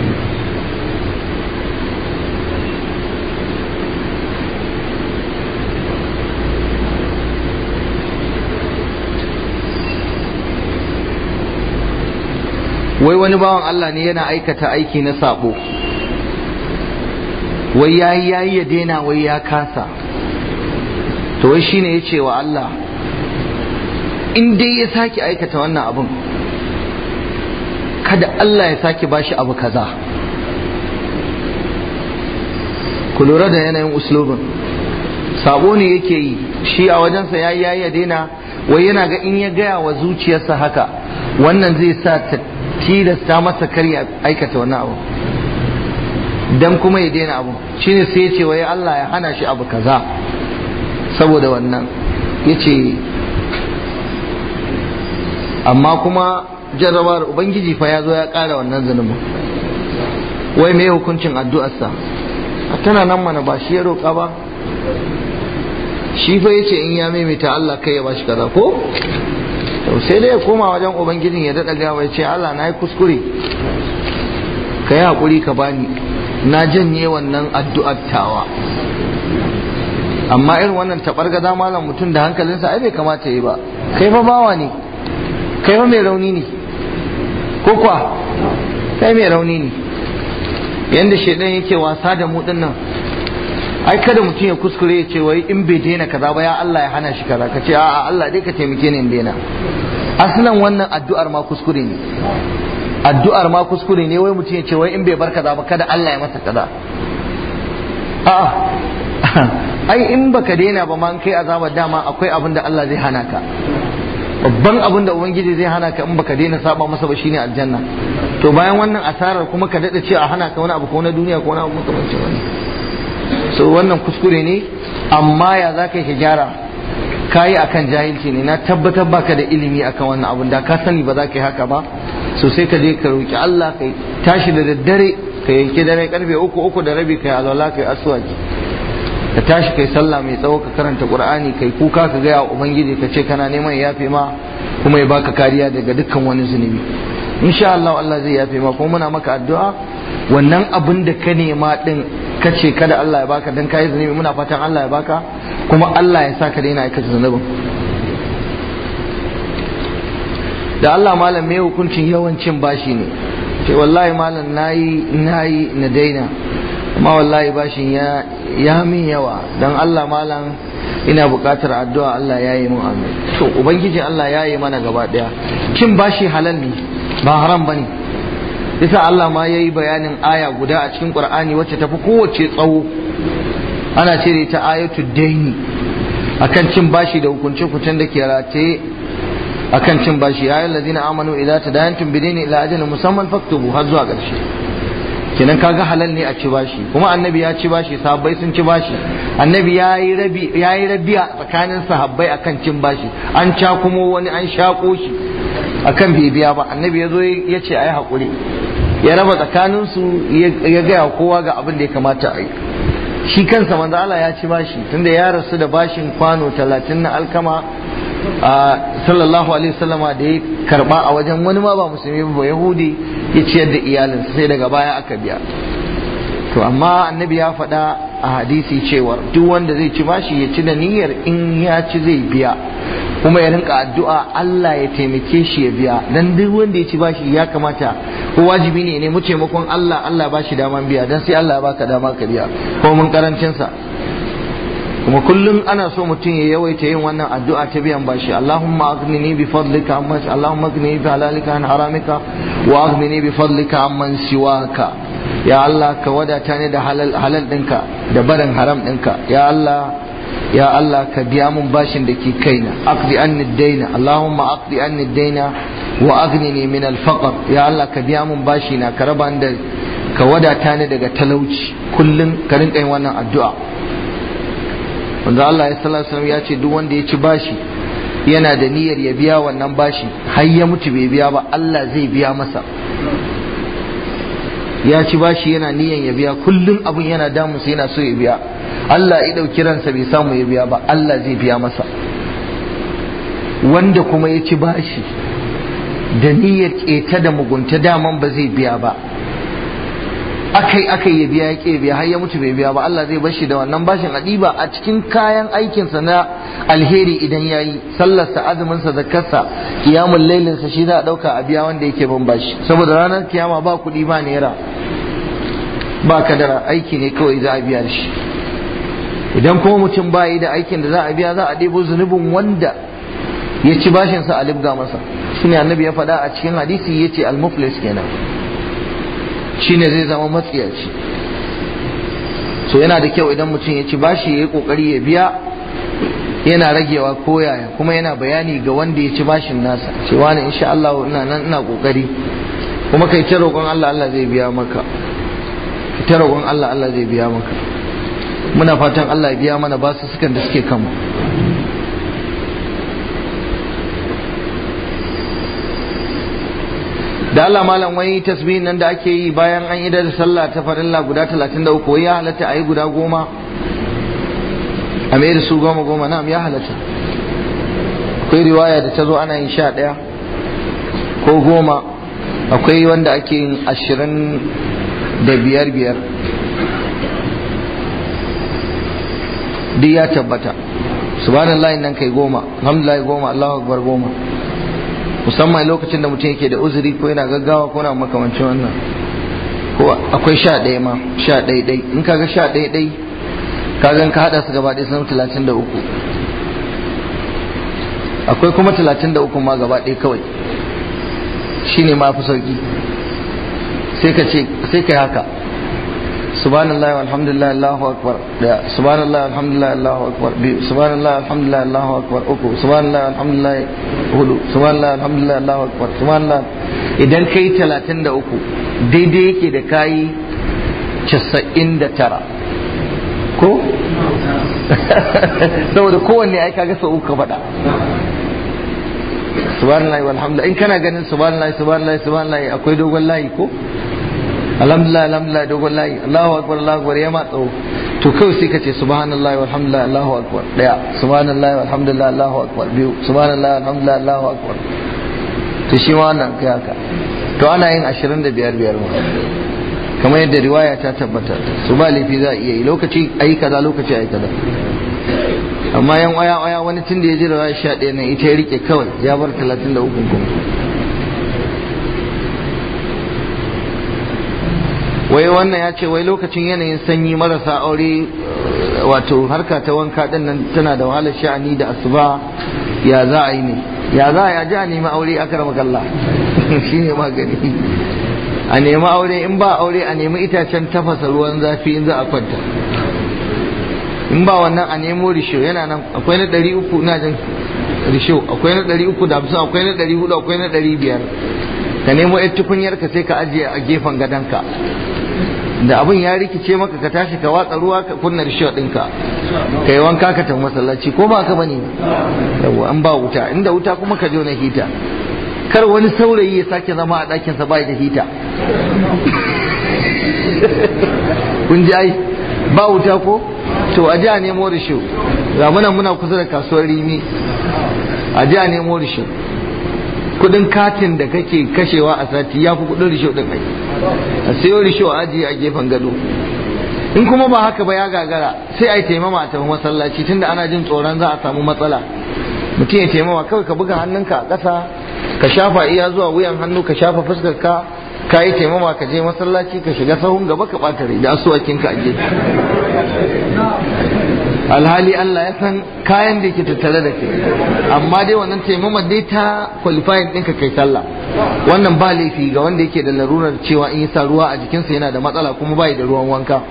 Wai wani bawan Allah ne yana aikata aiki na sabo, wai yayi yayi ya daina wai ya kasa, to wai shine ya ce wa Allah in dai ya sake aikata wannan abun kada Allah ya sake bashi abu kaza. Ku lura da yanayin uslubin, sabo ne yake yi shi a wajensa yayi yayi ya daina, wai yana ga in ya gaya wa zuciyarsa haka wannan zai sa ta tilasta masa kar ya aikata wannan abu dan kuma ya daina abu. Shine sai ya ce wai Allah ya hana shi abu kaza saboda wannan. Yace amma kuma jarrabar ubangiji fa ya zo ya ƙara wannan zunubin. Wai me hukuncin addu'arsa? Tana nan mana, ba shi ya roƙa ba, shi fa yace in ya maimaita Allah kai ya bashi kaza ko sai dai ya koma wajen ubangijin ya daɗa gawa ya ce Allah na yi kuskure, ka yi haƙuri ka bani, na janye wannan addu'ar tawa. Amma irin wannan taɓargaza malam mutum da hankalinsa ai bai kamata yi ba. Kai fa bawa ne, kai fa mai rauni ne, ko kwa kai mai rauni ne. Yanda shaidan yake wasa da mu dinnan, ai kada mutum ya kuskure ya ce wai in bai daina kaza ba ya Allah ya hana shi kaza, ka ce a'a Allah dai ka taimake ni in daina. Aslan wannan addu'ar ma kuskure ne, addu'ar ma kuskure ne. Wai mutum ya ce wai in bai bar kaza ba kada Allah ya masa kaza. A'a ai in baka daina ba ma in kai azaba dama akwai abin da Allah zai hana ka. Babban abin da ubangiji zai hana ka in baka daina saba masa ba shine aljanna. To bayan wannan asarar kuma ka dada ce a hana ka wani abu ko na duniya ko wani abu makamancin wani. So wannan kuskure ne, amma ya za ka yi ka gyara? Kayi akan jahilci ne, na tabbatar baka da ilimi akan wannan abun, da ka sani ba za ka yi haka ba. So sai ka je ka roki Allah, ka tashi da daddare, ka yanke dare karfe uku uku da rabi, ka yi alwala, ka yi aswaki, ka tashi kai sallah mai tsawo, ka karanta Qur'ani, kai kuka ka gaya wa ubangiji, ka ce kana neman ya yafe ma kuma ya baka kariya daga dukkan wani zunubi. Insha Allah Allah zai yafe ma, kuma muna maka addu'a wannan abin da ka nema din kace kada Allah ya baka dan kai zunubi, muna fatan Allah ya baka kuma Allah ya saka daina aikata zunubin. Da Allah malam me hukuncin yawancin bashi ne? Ce wallahi malam nayi nayi na daina, amma wallahi bashin ya ya min yawa, dan Allah malam ina buƙatar addu'a Allah ya yi mun amin. To ubangiji Allah ya yi mana gaba daya. Cin bashi halal ne ba haram bane. Yasa Allah ma yayi bayanin aya guda a cikin Qur'ani wacce tafi kowace tsawo, ana cire ta ayatul daini, akan cin bashi da hukunce hukuncen da ke rataye akan cin bashi. Ya ayyuhal ladina amanu idza tadayantum bidaynin ila ajalin musamman faktubu, har zuwa ƙarshe. Kenan kaga halal ne a ci bashi, kuma annabi ya ci bashi, sahabbai sun ci bashi, annabi yayi rabi yayi rabiya tsakanin sahabbai akan cin bashi, an ca kuma wani an shako shi akan bibiya ba, annabi ya zo ya ce ayi hakuri, ya raba tsakanin su, ya gaya kowa ga abin da ya kamata a yi. Shi kansa manzo Allah ya ci bashi, tunda ya rasu da bashin kwano talatin na alkama sallallahu alaihi wasallama da ya karba a wajen wani ma ba musulmi ba yahudi, ya ciyar da iyalinsa, sai daga baya aka biya. To amma annabi ya faɗa a hadisi cewa duk wanda zai ci bashi ya ci da niyyar in ya ci zai biya, kuma ya rinka addu'a Allah ya taimake shi ya biya. Dan duk wanda ya ci bashi ya kamata ko wajibi ne ne mu taimakon Allah, Allah ba shi daman biya, dan sai Allah ya baka dama ka biya ko mun karancin sa. Kuma kullum ana so mutum ya yawaita yin wannan addu'a ta biyan bashi. Allahumma aghnini bi fadlika amman Allahumma aghnini bi halalika an haramika wa aghnini bi fadlika amman siwaka. Ya Allah ka wadata ni da halal halal dinka da barin haram dinka. Ya Allah ya Allah ka biya mun bashin da ke kaina. Aqdi anni ad-dayna Allahumma aqdi anni ad-dayna wa aghnini min al-faqr. Ya Allah ka biya mun bashi na ka raba da ka wadata ni daga talauci. Kullum ka rinka yin wannan addu'a. Wanda Allah ya sallallahu alaihi wasallam ya ce duk wanda ya ci bashi yana da niyyar ya biya wannan bashi har ya mutu bai biya ba, Allah zai biya masa. Ya ci bashi yana niyyar ya biya, kullum abun yana damu sai yana so ya biya, Allah ya dauki ransa bai samu ya biya ba, Allah zai biya masa. Wanda kuma ya ci bashi da niyyar keta da mugunta daman ba zai biya ba, akai akai ya biya ya ke biya har ya mutu bai biya ba, Allah zai bar shi da wannan bashin adiba a cikin kayan aikinsa na alheri. Idan yayi sallarsa, azuminsa, zakarsa, kiyamul lailinsa, shi za a dauka a biya wanda yake bin bashi, saboda ranar kiyama ba kuɗi ba naira ba kadara, aiki ne kawai za a biya shi. Idan kuma mutum ba yi da aikin da za a biya, za a ɗebo zunubin wanda ya ci bashinsa a libga masa. shine annabi ya faɗa a cikin hadisi yace al-muflis kenan, shine zai zama matsiyaci. so yana da kyau idan mutum ya ci bashi yayi kokari ya biya, yana ragewa ko yaya, kuma yana bayani ga wanda ya ci bashin nasa cewa ne insha Allah ina nan ina kokari, kuma kai ta roƙon Allah Allah zai biya maka, ta roƙon Allah Allah zai biya maka. Muna fatan Allah ya biya mana basu sukan da suke kanmu. Da Allah malam, wai tasbihin nan da ake yi bayan an yi da sallah ta farilla guda talatin da uku, wai ya halatta a yi guda goma a mai da su goma goma? Na'am, ya halatta. Akwai riwaya da ta zo ana yin sha ɗaya ko goma, akwai wanda ake yin ashirin da biyar biyar, duk ya tabbata. Subhanallah nan kai goma, alhamdulillah goma, Allahu akbar goma, musamman lokacin da mutum yake da uzuri ko yana gaggawa ko na makamancin wannan. Ko akwai sha ɗaya ma, sha ɗaya ɗai, in kaga sha ɗaya ɗai kaga ka haɗa su gaba ɗaya sun talatin da uku. Akwai kuma talatin da uku ma gaba ɗaya kawai, shine ma fi sauki. sai ka ce sai kai haka, subhanallah walhamdulillah Allahu akbar da subhanallah walhamdulillah Allahu akbar biyu, subhanallah walhamdulillah Allahu akbar uku, subhanallah walhamdulillah hudu, subhanallah walhamdulillah Allahu akbar subhanallah. Idan kai talatin da uku daidai yake da kayi casa'in da tara ko saboda kowanne ai kaga sau uku faɗa. Subhanallah walhamdulillah, in kana ganin subhanallah subhanallah subhanallah akwai dogon layi ko alhamdulillah alhamdulillah dogon layi, Allahu akbar Allahu akbar ya ma tsawo, to kawai sai ka ce subhanallah walhamdulillah Allahu akbar daya, subhanallah walhamdulillah Allahu akbar biyu, subhanallah walhamdulillah Allahu akbar. To shi ma wannan kai haka, to ana yin ashirin da biyar biyar ma kamar yadda riwaya ta tabbata. su ba laifi za a iya yi, lokaci ayi kaza lokaci ayi kaza. Amma yan waya waya wani tun da ya ji riwaya sha ɗaya nan ita ya rike kawai, ya bar talatin da uku kuma. Wai wannan ya ce wai lokacin yanayin sanyi marasa aure, wato harka ta wanka din nan tana da wahalar sha'ani da asuba, ya za a yi ne? Ya za a ji a nemi aure a karama kalla shi ne magani. A nemi aure, in ba aure a nemi itacen tafasa ruwan zafi in za a kwanta, in ba wannan a nemo risho, yana nan akwai na ɗari uku na jin risho, akwai na ɗari uku da hamsin, akwai na ɗari hudu, akwai na ɗari biyar. Ka nemo yar tukunyar ka sai ka ajiye a gefen gadonka, da abin ya rikice maka ka tashi ka watsa ruwa ka kunna risho ɗinka ka yi wanka ka tafi masallaci, ko ba ka bane? Yawwa, an ba wuta, inda wuta kuma ka jona hita. Kar wani saurayi ya sake zama a ɗakinsa bai da hita kun ji ai ba wuta ko? To a ji a nemo risho, ga muna muna kusa da kasuwar Rimi, a ji a nemo risho. Kudin katin da kake kashewa a sati ya fi kudin risho din ai, a sayo risho a ajiye a gefen gado. In kuma ba haka ba ya gagara, sai a yi taimama a tafi masallaci, tunda ana jin tsoron za a samu matsala mutum ya taimama kawai ka buga hannunka a ƙasa ka shafa iya zuwa wuyan hannu ka shafa fuskar ka ka yi taimama ka je masallaci ka shiga sahun gaba ka ɓata rai da asuwakin ka aje alhali Allah ya san kayan da yake tattare da kai amma dai wannan taimama dai ta qualifying ɗinka kai sallah wannan ba laifi ga wanda yake da larurar cewa in yi sa ruwa a jikinsa yana da matsala kuma bai da ruwan wanka.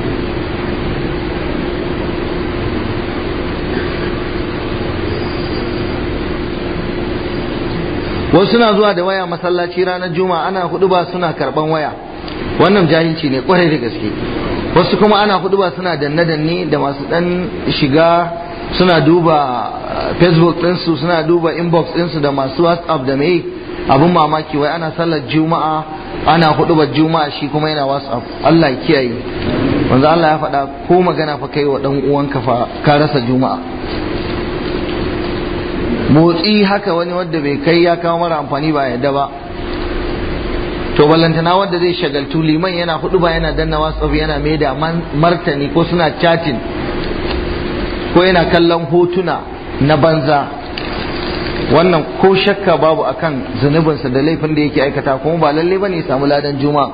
wasu suna zuwa da waya masallaci ranar juma'a ana hudu ba suna karban waya, wannan jahilci ne kwarai da gaske. wasu kuma ana hudu ba suna danne-danne da masu dan shiga suna duba facebook ɗinsu suna duba inbox ɗinsu da masu whatsapp da mai abun mamaki wai ana sallar juma'a ana hudu ba juma'a shi kuma yana whatsapp. Allah ya kiyaye, wanzu Allah ya faɗa ko magana fa kai wa dan uwanka fa ka rasa juma'a. motsi haka wani wadda bai kai ya kawo mara amfani ba yadda ba. to ballantana wadda zai shagaltu liman yana hudu ba yana danna whatsapp yana mai da martani ko suna chatting ko yana kallon hotuna na banza, wannan ko shakka babu akan zunubinsa da laifin da yake aikata kuma ba lalle bane ya samu ladan juma'a.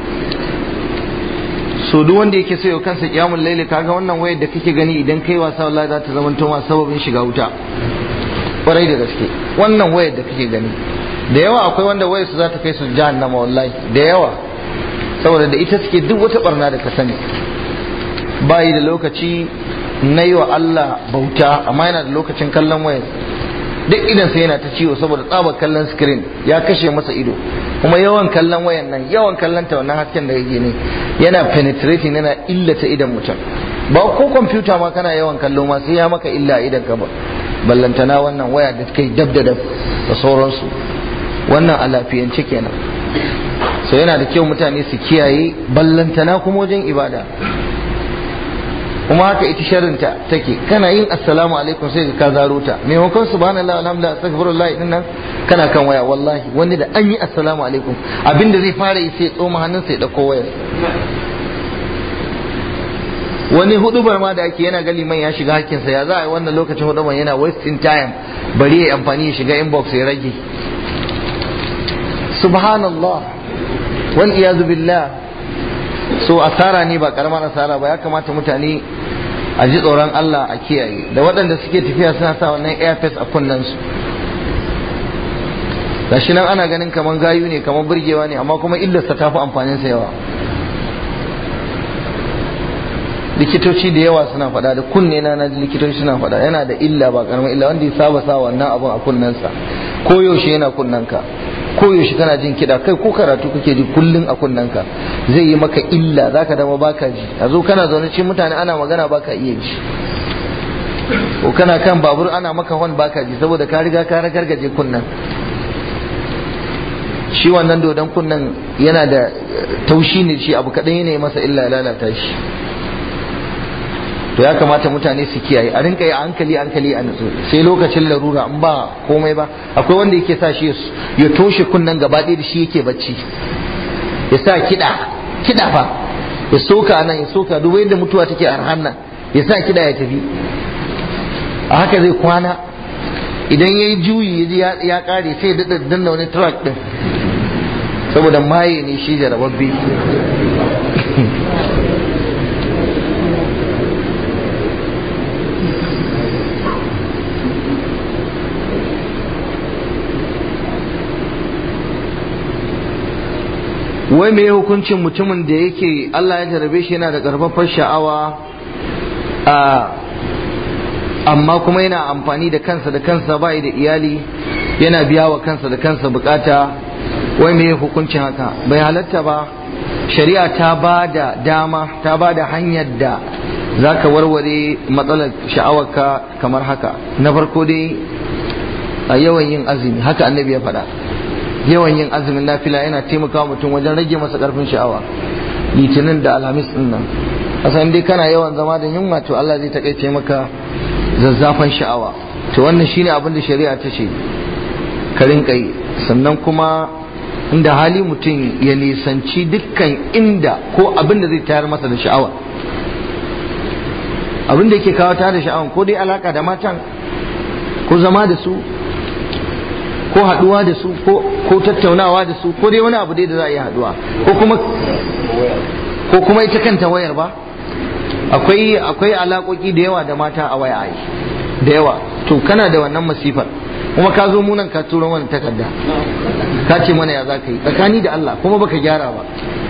so duk wanda yake so ya kansa kiyamul laili kaga wannan wayar da kake gani idan kai wasa wallahi za ta zama to ma sababin shiga wuta kwarai da gaske. wannan wayar da kake gani da yawa akwai wanda wayar su za ta kai su jahannama wallahi da yawa, saboda da ita suke duk wata barna da ka sani. bayi da lokaci na yi wa Allah bauta amma yana da lokacin kallon wayar. duk idan sai yana ta ciwo saboda tsabar kallon screen ya kashe masa ido, kuma yawan kallon wayan nan yawan kallon ta wannan hasken da yake ne yana penetrating yana illata idan mutum. ba ko kwamfuta ma kana yawan kallo ma sai ya maka illa idan ka ba, ballantana wannan waya da kai dab da dab da sauransu. wannan a lafiyance kenan. so yana da kyau mutane su kiyaye, ballantana kuma wajen ibada. kuma haka ita sharrinta take, kana yin assalamu alaikum sai ka zaro ta maimakon subhanallah alhamdulillah astaghfirullah din nan kana kan waya. wallahi wani da an yi assalamu alaikum abinda zai fara yi sai tsoma hannun sai dauko wayar. wani hudubar ma da ake yana ga liman ya shiga hakkinsa, ya za a yi wannan lokacin hudubar yana wasting time, bari ya amfani ya shiga inbox ya rage. subhanallah wal iyazu billah. so asara ne ba karamar asara ba, ya kamata mutane a ji tsoron Allah a kiyaye. da waɗanda suke tafiya suna sa wannan earpiece a kunnensu, gashi nan ana ganin kaman gayu ne kaman burgewa ne amma kuma illarsa ta fi amfaninsa yawa. likitoci da yawa suna faɗa, da kunne na na likitoci suna faɗa yana da illa ba karamar illa. wanda ya saba sa wannan abun a kunnensa ko yaushe yana kunnenka, ko yaushe kana jin kiɗa, kai ko karatu kake ji kullun a kunnenka zai yi maka illa, zaka dama baka ji. a zo kana zaune cikin mutane ana magana baka iya ji, ko kana kan babur ana maka hon baka ji saboda ka riga ka ragargaje kunnen. shi wannan dodon kunnen yana da taushi ne, shi abu kaɗan yana masa illa lalata shi. to ya kamata mutane su kiyaye, a rinka yi a hankali hankali a nutsu, sai lokacin larura in ba komai ba. akwai wanda yake sa shi ya toshe kunnen gaba ɗaya da shi yake bacci, ya sa kiɗa kiɗa fa ya soka nan ya soka, duba yadda mutuwa take a nan, ya sa kiɗa ya tafi a haka zai kwana. idan ya yi juyi ya ya ƙare sai ya daɗa danna wani track ɗin saboda maye ne shi jarababbe. wai me hukuncin mutumin da yake Allah ya jarabe shi yana da karfafar sha'awa amma kuma yana amfani da kansa da kansa bai da iyali, yana biya wa kansa da kansa bukata, wai me hukuncin haka? bai halatta ba. shari'a ta ba da dama, ta ba da hanyar da zaka warware matsalar sha'awarka kamar haka. na farko dai a yawan yin azumi, haka annabi ya faɗa. yawan yin azumin nafila yana taimakawa mutum wajen rage masa karfin sha'awa, litinin da alhamis din nan. asan dai kana yawan zama da yunwa to Allah zai takaice maka zazzafan sha'awa. to wannan shine abin da shari'a ta ce ka rinka yi. sannan kuma inda hali mutum ya nisanci dukkan inda ko abin da zai tayar masa da sha'awa. abin da yake kawo tare da sha'awa ko dai alaka da matan ko zama da su ko haduwa da su ko tattaunawa da su ko dai wani abu dai da za a yi haduwa ko kuma ko kuma ita kanta wayar ba akwai akwai alaƙoƙi da yawa da mata a waya ai da yawa to kana da wannan masifar kuma ka zo munan ka turo mana takarda ka ce mana ya za ka yi tsakani da Allah kuma baka gyara ba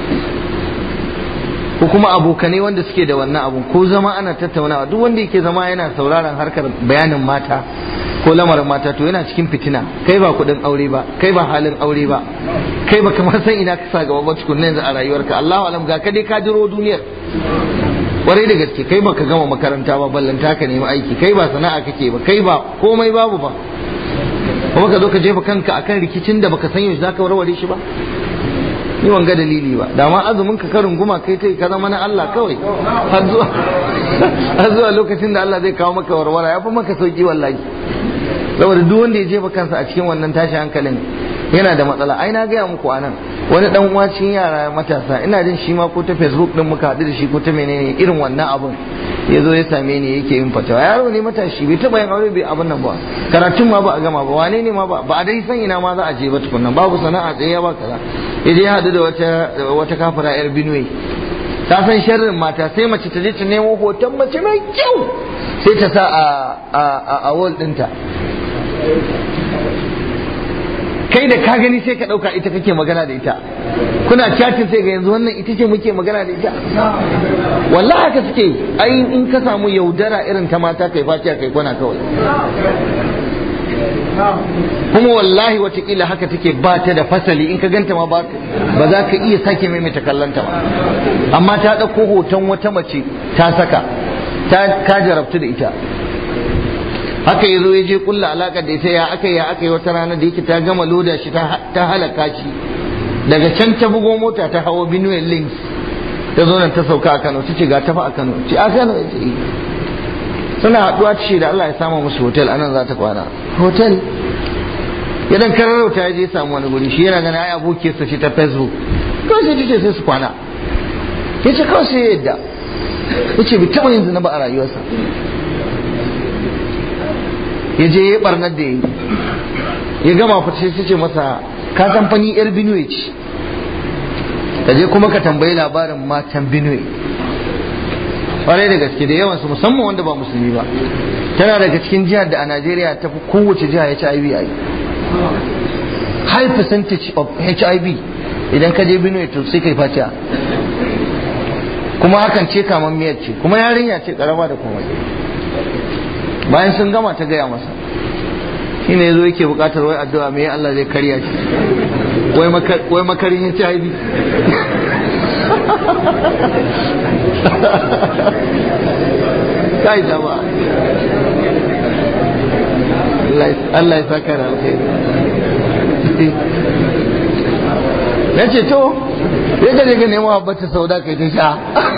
ko kuma abokanai wanda suke da wannan abun ko zama ana tattaunawa duk wanda yake zama yana sauraron harkar bayanin mata ko lamarin mata to yana cikin fitina kai ba kudin aure ba kai ba halin aure ba kai ba kamar san ina ka sa gaba ba tukunna yanzu a rayuwarka Allahu alam ga ka dai ka jiro duniyar kwarai da gaske kai baka gama makaranta ba ballanta ka nemi aiki kai ba sana'a kake ba kai ba komai babu ba kuma ka zo ka jefa kanka akan rikicin da baka san yaushe zaka warware shi ba ni wanga dalili ba da ma azumin ka karin guma kai tai ka zama na Allah kawai har zuwa har zuwa lokacin da Allah zai kawo maka warwara ya fi maka sauki wallahi saboda duk wanda ya jefa kansa a cikin wannan tashi hankalin yana da matsala ai na gaya muku anan wani dan uwa cikin yara matasa ina jin shi ma ko ta Facebook din muka haɗu da shi ko ta menene irin wannan abun ya zo ya same ni yake yin fatawa yaro ne matashi bai taɓa yin aure bai abin nan ba karatun ma ba a gama ba wane ne ma ba ba a dai san ina ma za a je ba tukunna babu sana'a tsaye ba kaza ya je ya haɗu da wata wata kafira yar Benue ta san sharrin mata sai mace ta je ta nemo hoton mace mai kyau sai ta sa a a a wall ɗinta kai da ka gani sai ka ɗauka ita kake magana da ita kuna chatting sai ga yanzu wannan ita ce muke magana da ita wallahi haka suke ai in ka samu yaudara irin ta mata kai fatiya kai kwana kawai kuma wallahi watakila haka take ba ta da fasali in ka ganta ma ba za ka iya sake maimaita kallonta ba amma ta ɗauko hoton wata mace ta saka ta ka jarabtu da ita haka yazo ya je kulla alakar da ita ya aka ya aka yi wata rana da yake ta gama loda shi ta halaka shi daga can ta bugo mota ta hawo Benue Links ta zo nan ta sauka a Kano ta ce ga tafa a Kano ce a Kano ce suna haduwa ce da Allah ya samu musu hotel anan za ta kwana hotel idan kararauta ya je samu wani guri shi yana ganin ai abokiyarsa ce ta Facebook kawai sai ta ce sai su kwana yace kawai sai yadda yace bi taba yin zina ba a rayuwarsa ya je ya barnar da ya yi ya gama fice sai ce masa ka san fani yar Benue ce ka je kuma ka tambayi labarin matan Benue ƙwarai da gaske da yawansu musamman wanda ba musulmi ba tana daga cikin jihar da a Najeriya ta fi kowace jiha H I V a yi high percentage of H I V idan ka je Benue to sai kai fatiya kuma hakan ce kaman miyar ce kuma yarinya ce karama da komai bayan sun gama ta gaya masa shi ne yazo yake bukatar wai addu'a me Allah zai karya shi wai makarin H I V kai jama'a Allah ya saka da alkhairi na ce to ya ga daga nemo abbata sauda kai ta sha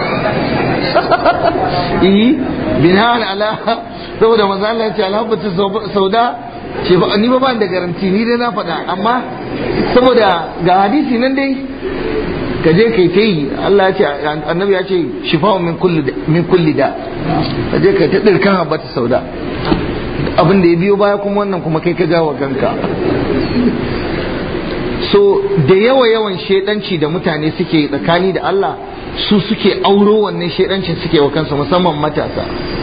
iyi binan ala saboda manzo Allah ya ce alhabbatu sauda ce ba ni ba ban da garanti ni dai na faɗa amma saboda ga hadisi nan dai ka je kai ta yi Allah ya ce annabi ya ce shifa'un min kulli min kulli da ka je kai ta dirkan habbatu sauda abin da ya biyo baya kuma wannan kuma kai ka jawo kanka so da yawa yawan shedanci da mutane suke tsakani da Allah su suke auro wannan shedancin suke wa kansu musamman matasa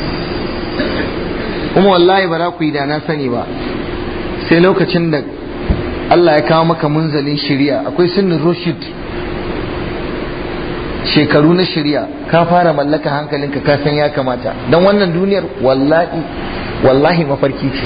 kuma wallahi ba za ku yi da na sani ba sai lokacin da Allah ya kawo maka munzalin shari'a akwai sunnin rushd shekaru na shari'a ka fara mallaka hankalinka ka san ya kamata dan wannan duniyar wallahi wallahi mafarki ce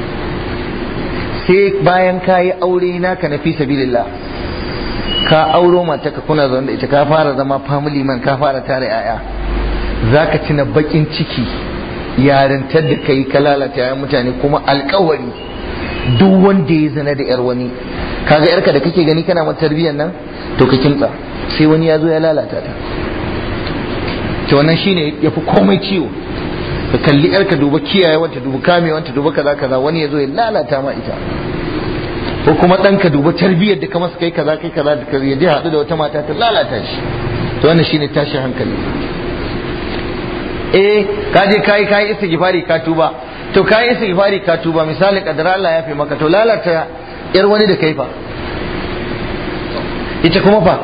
sai bayan ka yi aure naka na fi sabilillah ka auro mata ka kuna zaune da ita ka fara zama family man ka fara tare yaya zaka tuna bakin ciki yarintar da kai ka lalata yayan mutane kuma alkawari duk wanda ya zana da yar wani kaga yarka da kake gani kana mata tarbiyyar nan to ka kimtsa sai wani ya zo ya lalata ta to wannan shine yafi komai ciwo ka kalli yarka duba kiyaye wanta duba kame wanta duba kaza kaza wani ya zo ya lalata ma ita ko kuma ɗanka duba tarbiyyar da ka masa kai kaza kai kaza da ya je haɗu da wata mata ta lalata shi to wannan shine tashi hankali eh ka je kai kai istighfari ka tuba to ka yi istighfari ka tuba misali kadara Allah ya fi maka to lalata yar wani da kai fa ita kuma fa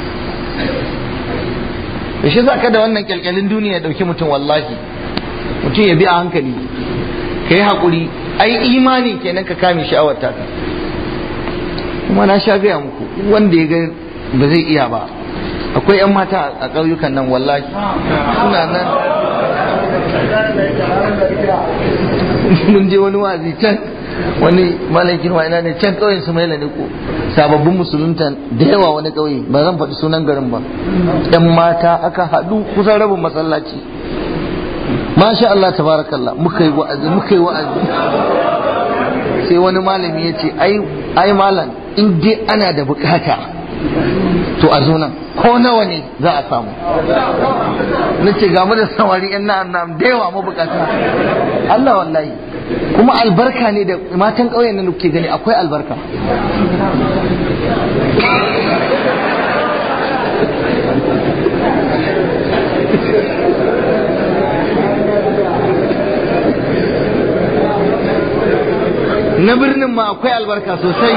shi za ka da wannan kyalkyalin duniya ya dauki mutum wallahi mutum ya bi a hankali ka yi haƙuri ai imani kenan ka kame sha'awar ta kuma na sha biya muku wanda ya ga ba zai iya ba akwai 'yan mata a ƙauyukan nan wallahi suna nan mun je wani wazi can wani malakin wa ina ne can ƙauyen su maila ne ko sababbin musulunta da yawa wani ƙauye ba zan faɗi sunan garin ba 'yan mata aka haɗu kusan rabin masallaci masha Allah tabarakallah muka yi wa'azi muka yi wa'azi sai wani malami ya ce ai ai malam in dai ana da bukata to a zo nan ko nawa ne za a samu na ce ga mu da samari yan na'an na'am da yawa mu bukata Allah wallahi kuma albarka ne da matan ƙauyen nan kuke gani akwai albarka na birnin ma akwai albarka sosai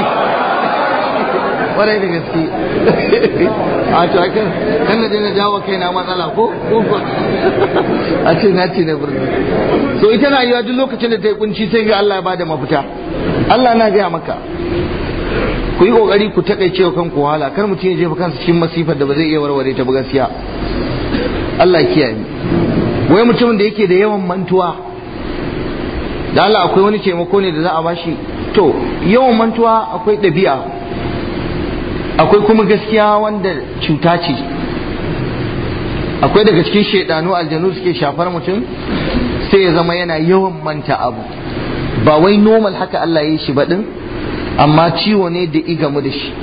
kwarai da gaske a to akan kan na daina jawo kai na matsala ko ko a ce na ce na birni so ita na yiwa duk lokacin da ta yi kunci sai ga Allah ya bada mafita Allah na gaya maka ku yi kokari ku takaice wa kanku wahala kar mutum ya jefa kansa cikin masifar da ba zai iya warware ta ba gaskiya Allah ya kiyaye wai mutumin da yake da yawan mantuwa da Allah akwai wani taimako ne da za a bashi to yawan mantuwa akwai ɗabi'a akwai kuma gaskiya wanda cuta ce akwai daga cikin shaidanu aljanu suke shafar mutum sai ya zama yana yawan manta abu ba wai normal haka Allah ya yi shi baɗin amma ciwo ne da igamu da shi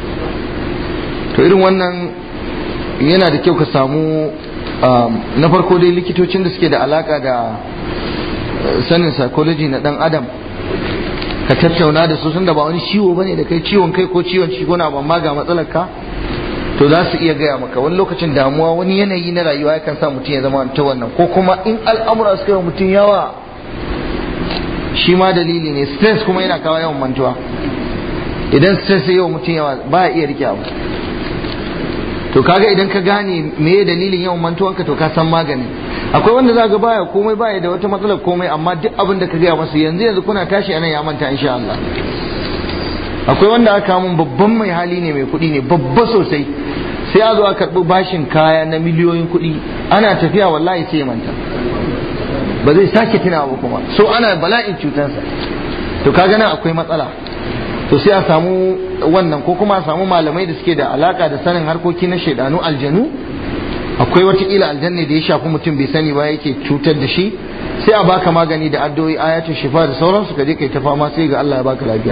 to irin wannan yana da kyau ka samu na farko dai likitocin da suke da alaka da sanin psychology na dan adam ka tattauna da su sun da ba wani ciwo bane da kai ciwon kai ko ciwon ciki na amma ga matsalar ka to za su iya gaya maka wani lokacin damuwa wani yanayi na rayuwa yakan sa mutum ya zama ta wannan ko kuma in al'amura suka yi mutum yawa shi ma dalili ne stress kuma yana kawo yawan mantuwa idan stress ya yawan mutum yawa ba ya iya rike abu to kaga idan ka gane me dalilin yawan mantuwanka to ka san magani akwai wanda za ga baya komai baya da wata matsalar komai amma duk abin da ka gaya masa yanzu yanzu kuna tashi anan ya manta insha Allah akwai wanda aka mun babban mai hali ne mai kuɗi ne babba sosai sai a zo a karɓi bashin kaya na miliyoyin kuɗi ana tafiya wallahi sai ya manta ba zai sake tunawa ba kuma so ana bala'in cutansa to kaga nan akwai matsala to sai a samu wannan ko kuma a samu malamai da suke da alaka da sanin harkoki na shaidanu aljanu akwai watakila aljanna da ya shafi mutum bai sani ba yake cutar da shi sai a baka magani da addu'o'i ayatul shifa da sauransu ka je kai ta fama sai ga Allah ya baka lafiya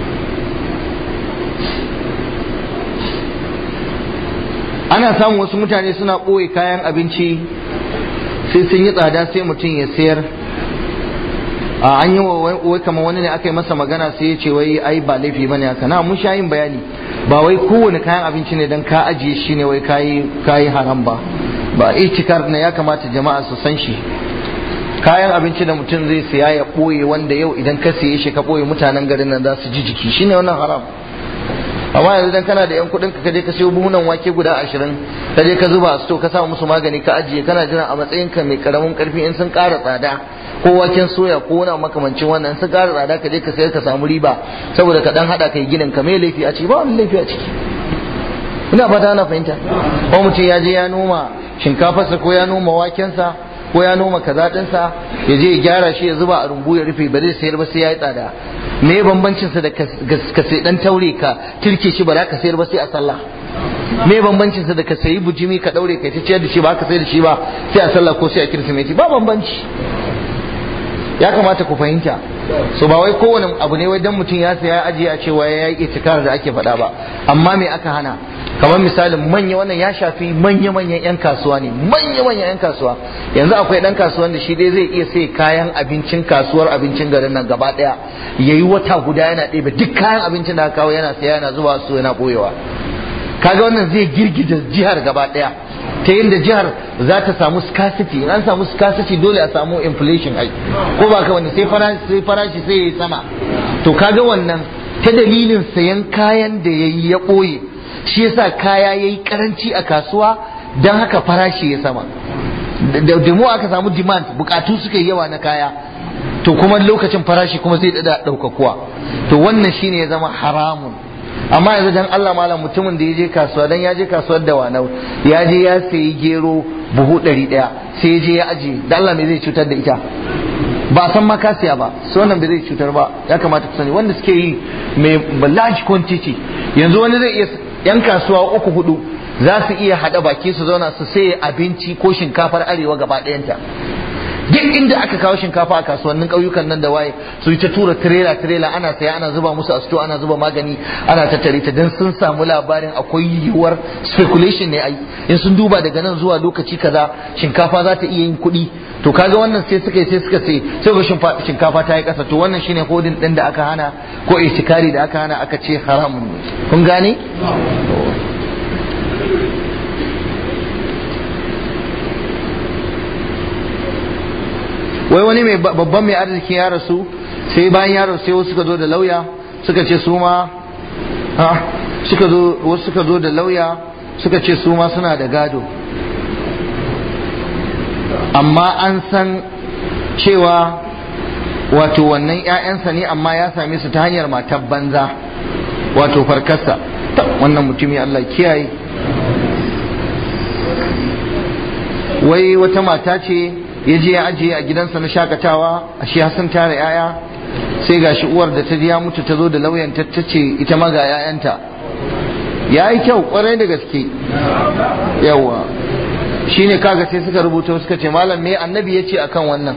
ana samun wasu mutane suna ɓoye kayan abinci sai sun yi tsada sai mutum ya sayar an yi wai kamar wani ne aka yi masa magana sai ya ce wai ai ba laifi bane haka na mun sha yin bayani ba wai kowane kayan abinci ne dan ka ajiye shi ne wai kayi kayi haram ba ba itikar ne ya kamata jama'a su san shi kayan abinci da mutum zai siya ya ɓoye wanda yau idan ka siye shi ka ɓoye mutanen garin nan za su ji jiki shine wannan haram amma yanzu dan kana da yan kuɗin ka je ka sayo buhunan wake guda ashirin ka je ka zuba a sto ka sa musu magani ka ajiye kana jira a matsayin ka mai karamin karfi in sun ƙara tsada ko waken soya ko wani makamancin wannan sun ƙara tsada ka je ka sayar ka samu riba saboda ka dan hada kai ginin ka mai laifi a ciki ba wani laifi a ciki ina fata ana fahimta ko mutum ya je ya noma shinkafarsa ko ya noma wakensa ko ya noma kaza ɗinsa ya je ya gyara shi ya zuba a rumbu ya rufe ba zai sayar ba sai ya yi tsada me bambancin sa da ka sai dan taure ka turke shi ba za ka sayar ba sai a sallah me bambancin sa da ka sayi bujimi ka daure kai ta ciyar da shi ba ka sayar da shi ba sai a sallah ko sai a kirsimeti ba bambanci ya kamata ku fahimta so ba wai kowane abu ne wai dan mutum ya saya ya ajiye a cewa ya yi itikar da ake faɗa ba amma me aka hana kamar misalin manya wannan ya shafi manya-manyan 'yan kasuwa ne manya-manyan 'yan kasuwa yanzu akwai ɗan kasuwan da shi dai zai iya sai kayan abincin kasuwar abincin garin nan gaba ɗaya ya yi wata guda yana ɗebe duk kayan abincin da aka kawo yana saya yana zuba su yana ɓoyewa kaga wannan zai girgiza jihar gaba ɗaya ta yadda jihar za ta samu scarcity. In an samu scarcity dole a samu inflation ai, ko ba ka wanda sai farashi farashi sai ya yi sama. To kaga wannan ta dalilin sayan kayan da yayi ya ɓoye, shi yasa kaya yayi karanci a kasuwa, dan haka farashi ya sama. Da mu aka samu demand, bukatu suka yi yawa na kaya, to kuma lokacin farashi kuma zai dada ɗaukakuwa. To wannan shine ya zama haramun. Amma yanzu dan Allah malam, mutumin da ya je kasuwa, dan ya je kasuwar da wanau, ya je ya sayi gero buhu ɗari ɗaya, sai ya je ya aje, da Allah me zai cutar da ita? Ba san ma ka siya ba, so wannan bai zai cutar ba. Ya kamata ku sani wanda suke yi mai large quantity, yanzu wani zai iya, yan kasuwa uku hudu za su iya hada baki su zauna su saye abinci ko shinkafar arewa gaba ɗayanta. Duk inda aka kawo shinkafa a kasuwannin ƙauyukan nan da waye, su yi ta tura tirela tirela, ana saya ana zuba musu a sto, ana zuba magani, ana tattare ta, dan sun samu labarin akwai yiwuwar speculation ne ai, in sun duba daga nan zuwa lokaci kaza shinkafa za ta iya yin kuɗi. To kaga wannan sai suka yi sai suka sai sai ga shinkafa ta yi ƙasa. To wannan shine hodin din da aka hana, ko itikari da aka hana, aka ce haramun. Kun gane? Wai wani mai babban mai arziki ya rasu, sai bayan ya rasu sai wasu suka zo da lauya suka ce su ma ha suka zo wasu suka zo da lauya suka ce su ma suna da gado, amma an san cewa wato wannan ƴaƴansa ne, amma ya same su ta hanyar matar banza, wato farkarsa. Wannan mutumi Allah kiyaye. Wai wata mata ce ya je ya ajiye a gidansa na shakatawa, a shi Hassan tare yaya, sai gashi uwar da ta ji ya mutu ta zo da lauyan ta ce ita ma ga yayanta. Ya yi kyau kwarai da gaske, yawa shine kaga sai suka rubuta suka ce malam me annabi ya ce akan wannan.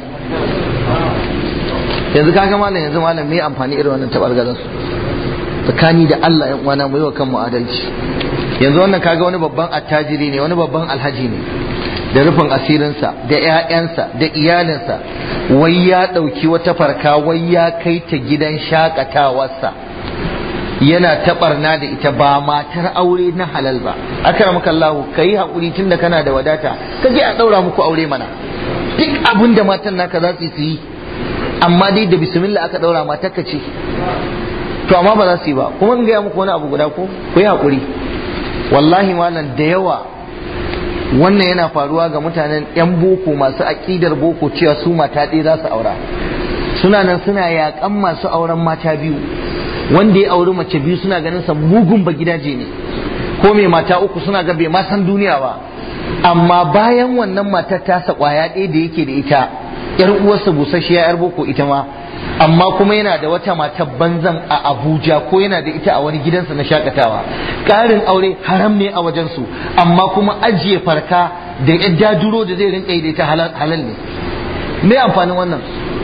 Yanzu kaga malam, yanzu malam me amfani irin wannan tabargazar su? Tsakani da Allah yan uwana mu yi wa kanmu adalci. Yanzu wannan kaga wani babban attajiri ne, wani babban alhaji ne, da rufin asirinsa da ƴaƴansa da iyalinsa, wai ya ɗauki wata farka wai ya kai ta gidan shakatawarsa, yana taɓarna da ita, ba matar aure na halal ba. Akramaka Allah, kai hakuri tunda kana da wadata, ka je a ɗaura muku aure mana. Duk abin da matan naka za su yi, amma dai da bismillah aka ɗaura matar ka ce. To amma ba za su yi ba. Kuma in gaya muku wani abu guda ko, ku yi hakuri. Wallahi malam da yawa wannan yana faruwa ga mutanen yan boko masu aƙidar boko cewa su mata ɗaya za su aura. Suna nan suna yaƙan masu auren mata biyu. Wanda ya auri mace biyu suna ganin sa mugun ba gidaje ne, ko mai mata uku suna ga bai ma san duniya ba. Amma bayan wannan matar tasa ƙwaya ɗaya da yake da ita, yar uwarsa busasshiya yar boko ita ma, amma kuma yana da wata matar banzan a Abuja, ko yana da ita a wani gidansa na shakatawa. Ƙarin aure haram ne a wajensu, amma kuma ajiye farka da yadda duro da zai rinka yi da ita halal ne. Me amfanin wannan?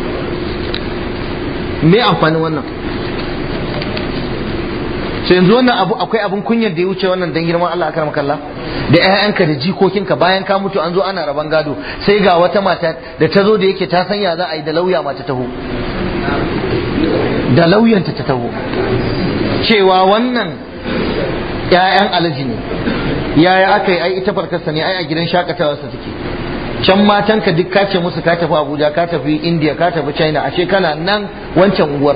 Me amfanin wannan? So yanzu wannan abu akwai abun kunyar da ya wuce wannan, dan girman Allah akar makalla, da ƴaƴanka da jikokinka bayan ka mutu an zo ana raban gado, sai ga wata mata da ta zo da yake ta san ya za a yi da lauya mata taho, da lauyanta ta taho cewa wannan ƴaƴan alaji ne, yaya aka yi, ai ita farkarsa ne, ai a gidan shakatawarsa take. Can matanka duk ka ce musu ka tafi Abuja, ka tafi India, ka tafi China, ashe kana nan wancan unguwar.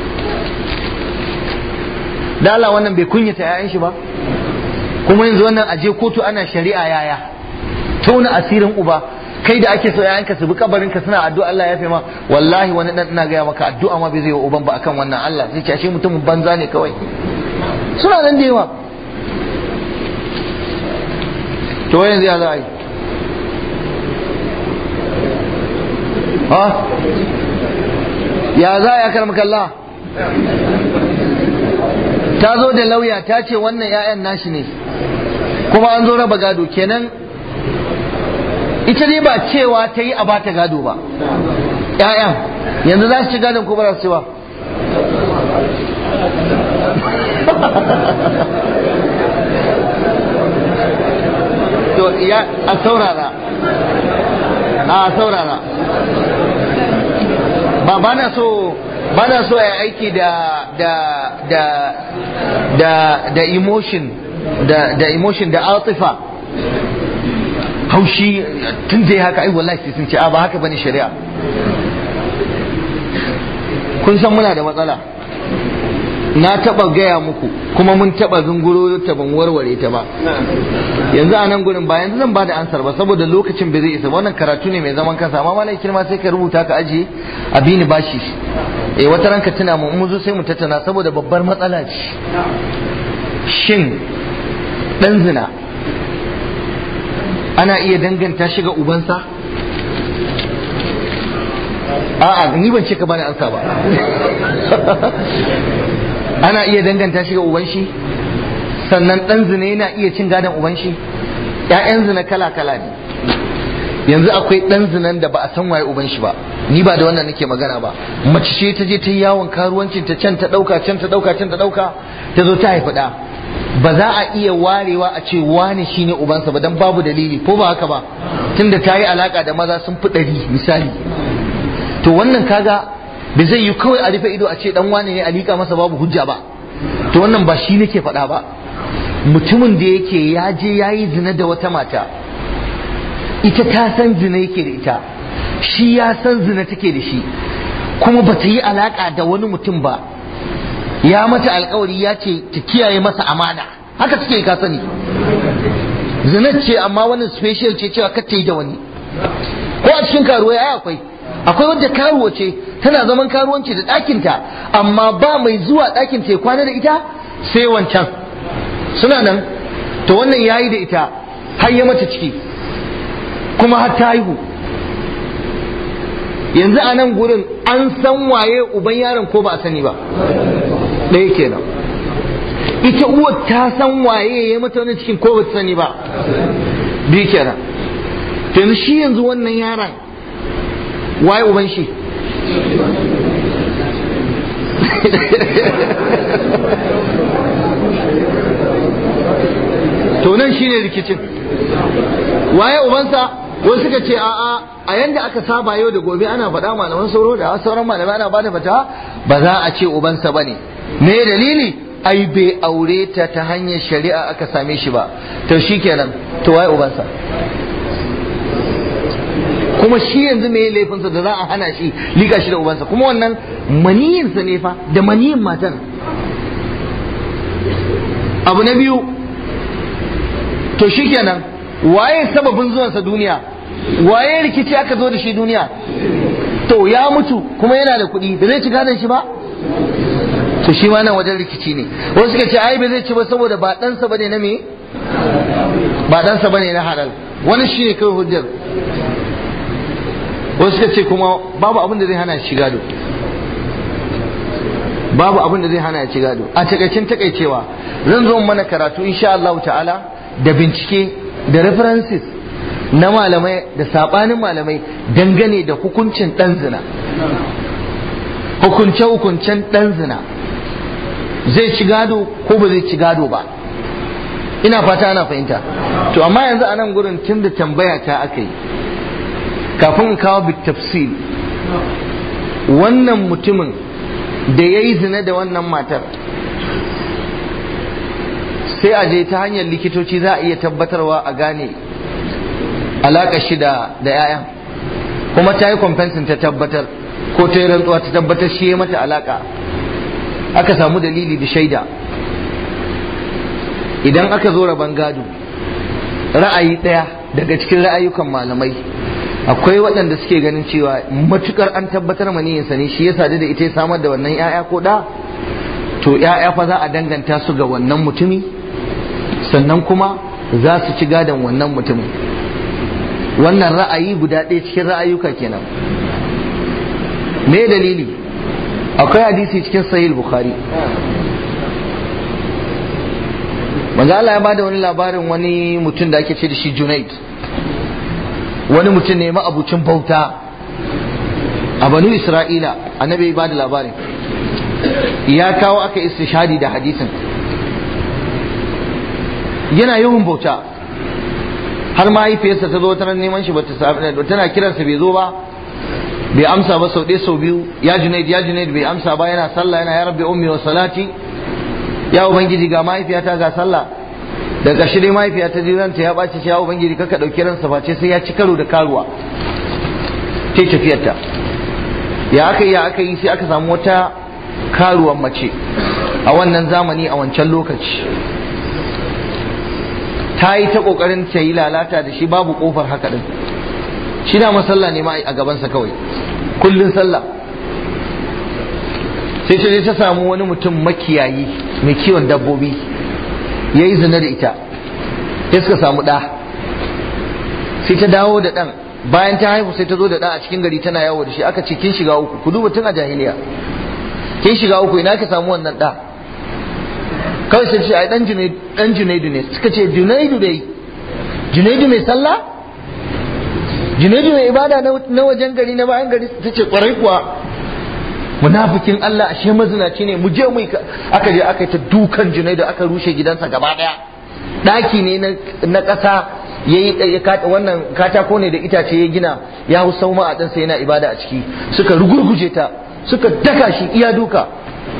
Da Allah wannan bai kunyata ƴaƴan shi ba? Kuma yanzu wannan aje kotu ana shari'a yaya? Tauna asirin uba. Kai da ake so ƴaƴanka su bi kabarin ka suna addu'a Allah ya fi ma, wallahi wani dan ina gaya maka addu'a ma bai zai wa uban ba akan wannan. Allah zai ce ashe mutumin banza ne kawai. Suna nan da yawa. To yanzu ya za a yi? Ha? Ya za a yi akar makalla? Ta zo da lauya ta ce wannan ƴaƴan nashi ne, kuma an zo raba gado kenan. Ita dai ba cewa ta yi a bata gado ba. ƴaƴan yanzu za su ci gadon ko ba za su ci ba? To ya a saurara, a saurara, ba ba na so ba na so ya aiki da da da da da emotion da da emotion da atifa haushi tun da ya haka ai wallahi sai sun ce a ba haka bane shari'a. Kun san muna da matsala, na taba gaya muku kuma mun taba zunguro ta ban warware ta ba. Yanzu a nan gurin ba yanzu zan bada ansar ba saboda lokacin bai zai isa ba, wannan karatu ne mai zaman kansa, amma malai kirma sai ka rubuta ka ajiye a bini bashi. Eh wata ranka tuna mu mu zo sai mu tattauna saboda babbar matsala ce. Shin dan zina ana iya danganta shi ga ubansa? A'a ni ban ce ka bani ansa ba. Ana iya danganta shi ga uban shi? Sannan dan zina yana iya cin gadon uban shi? ƴaƴan zina kala kala ne. Yanzu akwai dan zinan da ba a san waye uban shi ba, ni ba da wannan nake magana ba. Mace ce ta je ta yi yawon karuwancin ta can ta dauka can ta dauka can ta dauka ta zo ta haifi da. Ba za a iya warewa a ce wani shine ubansa ba dan babu dalili, ko ba haka ba? Tunda ta yi alaka da maza sun fi ɗari misali. To wannan kaga da zai yi kawai a rufe ido a ce dan wane ne a liƙa masa babu hujja ba. To wannan ba shi nake faɗa ba. Mutumin da yake ya je ya yi zina da wata mata, ita ta san zina yake da ita, shi ya san zina take da shi, kuma ba ta yi alaka da wani mutum ba, ya mata alkawari ya ce ta kiyaye masa amana, haka take ka sani. Zina ce amma wani special ce cewa kar ta yi da wani. Ko a cikin karuwa ai akwai akwai wadda karuwa ce tana zaman karuwanci da ɗakinta, amma ba mai zuwa ɗakinta ya kwana da ita sai wancan, suna nan. To wannan yayi da ita har ya mata ciki kuma har ta haihu. Yanzu a nan gurin an san waye uban yaron ko ba a sani ba? Ɗaya kenan. Ita uwar ta san waye ya mata wani cikin ko ba ta sani ba? Biyu kenan. To yanzu shi yanzu wannan yaron waye uban shi? To nan shine rikicin, waye ubansa? Wasu suka ce a'a, a yanda aka saba yau da gobe ana faɗa malaman sauro da sauran malamai ana bada fata, ba za a ce ubansa bane. Me dalili? Ai bai aure ta ta hanyar shari'a aka same shi ba. To shikenan, to waye ubansa? Kuma shi yanzu me laifinsa da za a hana shi liga shi da ubansa? Kuma wannan maniyinsa ne fa, da maniyin matan. Abu na biyu, to shikenan, waye sababin zuwansa duniya? Waye rikici aka zo da shi duniya? To ya mutu kuma yana da kuɗi, da zai ci gadon shi ba? To shi ma nan wajen rikici ne. Wasu suka ce ai ba zai ci ba saboda ba ɗansa bane na me? Ba ɗansa bane na halal. Wani shi ne kawai hujjar. Wasu suka ce kuma babu abin da zai hana shi gado. Babu abin da zai hana shi gado. A takaicin takaicewa zan zo mana karatu insha Allah ta'ala da bincike da references na malamai da sabanin malamai dangane da hukuncin dan zina, hukunce hukuncen dan zina, zai ci gado ko ba zai ci gado ba. Ina fata ana fahimta. To amma yanzu a nan gurin tun da tambaya ta aka yi, kafin in kawo bit tafsil, wannan mutumin da ya yi zina da wannan matar, sai a je ta hanyar likitoci za a iya tabbatarwa a gane alaƙa shi da ‘ya'yan, kuma ta yi kwamfensin ta tabbatar ko ta yi rantsuwa ta tabbatar shi ya mata alaƙa, aka samu dalili da shaida. Idan aka zo rabon gado, ra'ayi ɗaya daga cikin ra'ayukan malamai, akwai waɗanda suke ganin cewa matukar an tabbatar maniyinsa ne shi ya sadu da ita ya samar da wannan ‘ya'ya ko ɗa, to ‘ya'ya fa za a danganta su ga wannan mutumi, sannan kuma za su ci gadon wannan mutumin. Wannan ra'ayi guda ɗaya cikin ra'ayuka kenan. Me dalili? Akwai hadisi cikin sahih bukhari, manzo Allah ya bada wani labarin wani mutum da ake ce da shi Junaid. Wani mutum ne ma'abucin bauta a banu Isra'ila, annabi ya bada labarin, ya kawo aka istishhadi da hadisin. Yana yawan bauta har mahaifiyarsa ta zo ta neman shi bata samu, tana kiransa bai zo ba, bai amsa ba sau ɗaya sau biyu, ya Junaid ya Junaid bai amsa ba, yana sallah yana ya rabbi ummi wa salati, ya ubangiji ga mahaifiyata ga sallah da ƙarshe dai mahaifiya ta ji ranta ya ɓaci shi ya ubangiji kaka ɗauki ransa face sai ya ci karo da karuwa ta yi tafiyarta. Ya aka yi ya aka yi sai aka samu wata karuwan mace a wannan zamani a wancan lokaci ta yi ta ƙoƙarin ta yi lalata da shi babu ƙofar haka ɗin. Shi na masalla ne ma a gabansa kawai kullum sallah. Sai ta je ta samu wani mutum makiyayi mai kiwon dabbobi ya yi zina da ita, sai suka samu ɗa. Sai ta dawo da ɗan, bayan ta haihu sai ta zo da ɗan a cikin gari tana yawo da shi. Aka ce kin shiga uku, ku duba tun a jahiliya, kin shiga uku, ina ka samu wannan ɗa? Kawai sai ce ai ɗan Junaidu ne. Suka ce Junaidu dai, Junaidu mai sallah, Junaidu mai ibada na wajen gari na bayan gari. Ta ce kwarai kuwa, munafikin Allah ashe mazinaci ne, mu je mu. Aka je aka yi ta dukan Junaidu, aka rushe gidansa gaba daya. Daki ne na ƙasa yayi wannan katako ne da itace ya gina, ya hau sauma a ɗansa yana ibada a ciki. Suka rugurguje ta, suka daka shi iya duka,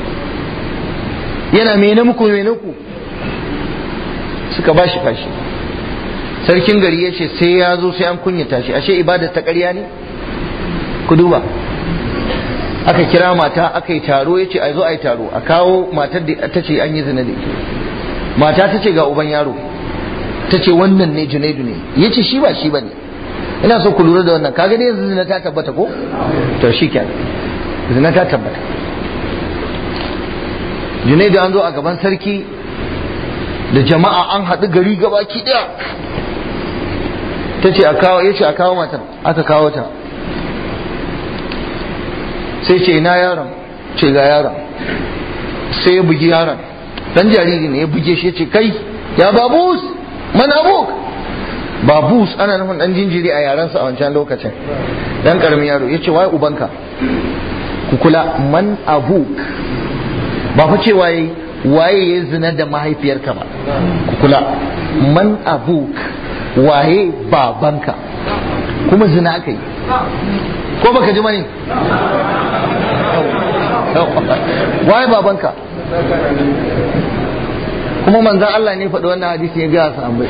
yana mene muku mene ku, suka ba shi kashi. Sarkin gari ya ce sai ya zo sai an kunyata shi. Ashe ibadar ta ƙarya ne? Ku duba, aka kira mata aka yi taro, ya ce a zo a yi taro, a kawo matar da ta ce an yi zina da ita. Mata ta ce ga uban yaro, ta ce wannan ne Junaidu ne. Ya ce shi ba shi ba ne. Ina so ku lura da wannan, kaga dai yanzu zina ta tabbata ko? To shi kenan, zina ta tabbata. Junaidu an zo a gaban sarki da jama'a, an haɗu gari gabaki ɗaya. Ta ce a kawo, ya ce a kawo matar, aka kawo ta. Sai ce ina yaron, ce ga yaron. Sai ya bugi yaron, dan jariri ne, ya buge shi, ya ce kai ya babus man abuk. Babus ana nufin dan jinjiri a yaransa a wancan lokacin, dan karamin yaro. Ya ce waye ubanka? Ku kula, man abuk ba fa ce waye waye ya zina da mahaifiyarka ba. Ku kula, man abuk, waye babanka, kuma zina aka yi ko baka ji mani? Waye babanka? Kuma manzan Allah ne faɗi wannan hadisi ya gaya sahabbai.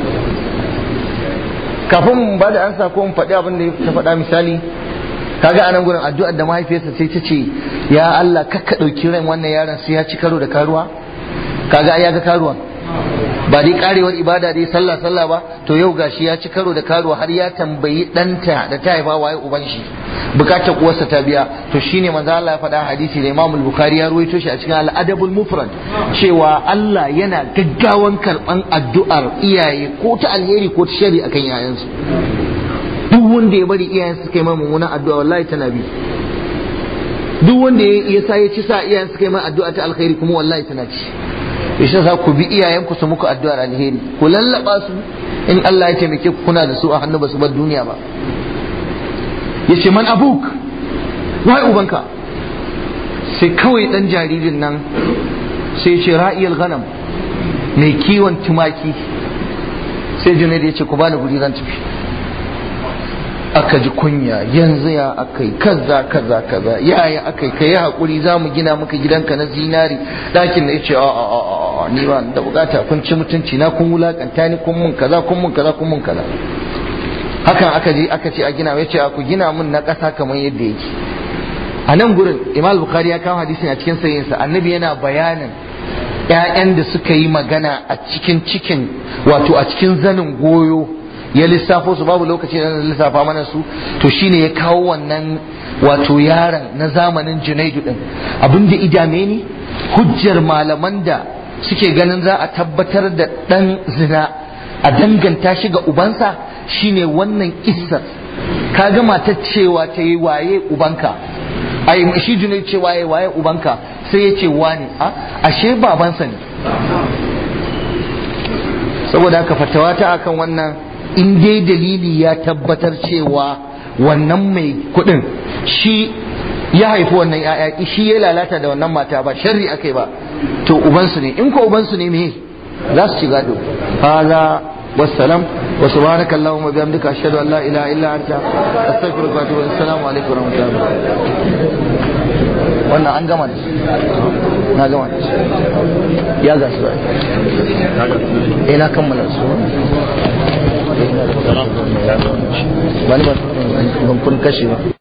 Kafin mu ba da ansa ko mu faɗi abin da ta faɗa, misali kaga anan gurin addu'ar da mahaifiyarsa sai ta ce ya Allah kakka ɗauki ran wannan yaron sai ya ci karo da karuwa. Kaga ai ya ga karuwan, ba dai karewar ibada dai sallah sallah ba, to yau gashi ya ci karo da karuwa, har ya tambayi ɗanta da ta haifa waye uban shi, bukatar uwarsa ta biya. To shine manzo Allah ya faɗa hadisi da Imam Bukhari ya ruwaito shi a cikin Al-Adabul Mufrad, cewa Allah yana gaggawan karban addu'ar iyaye ko ta alheri ko ta shari akan yayansu. Duk wanda ya bari iyayensa suka yi mai mummunan addu'a wallahi tana bi. Duk wanda ya sa ya ci sa iyayensa suka yi mai addu'a ta alkhairi kuma wallahi tana ci. Isha za ku bi iyayenku su muku addu'ar alheri, ku lallaba su, in Allah ya taimake ku kuna da su a hannu ba su bar duniya ba. Yace man abuk, wai ubanka? Sai kawai dan jaririn nan sai ce ra'iyal ghanam, mai kiwon tumaki. Sai Junaid ya ce ku bani guri zan tafi. Aka ji kunya, yanzu ya akai kaza kaza kaza, yaya akai kai hakuri za mu gina maka gidanka na zinari. Dakin da yace a a a ni ba da bukata, kun ci mutunci na, kun wulakanta ni, kun mun kaza kun mun kaza kun mun kaza. Hakan aka je aka ce a gina, yace a ku gina mun na kasa kamar yadda yake. A nan gurin Imam Bukhari ya kawo hadisin a cikin sahihinsa, annabi yana bayanin ƴaƴan da suka yi magana a cikin cikin wato a cikin zanin goyo, ya lissafo su, babu lokaci da lissafa mana su. To shine ya kawo wannan wato yaron na zamanin Junaidu din. Abinda idame ni hujjar malaman da suke ganin za a tabbatar da dan zina a danganta shi ga ubansa shine wannan kissar. Kaga matar cewa ta yi waye ubanka, ai shi Junaidu ce waye waye ubanka, sai ya ce wani, a ashe babansa ne. Saboda haka fatawa ta akan wannan, in dai dalili ya tabbatar cewa wannan mai kuɗin shi ya haifi wannan ya'ya, shi ya lalata da wannan mata, ba sharri akai ba, to ubansu ne. In ko ubansu ne me za su ci gado. Hada wassalam wa subhanaka allahumma bihamdika ashhadu an la ilaha illa anta astaghfiruka wa atubu ilaik. Assalamu alaikum wa rahmatullahi. Wannan an gama da shi. na gama ya ga su eh na kammala su ba ni ba ban kun kashe ba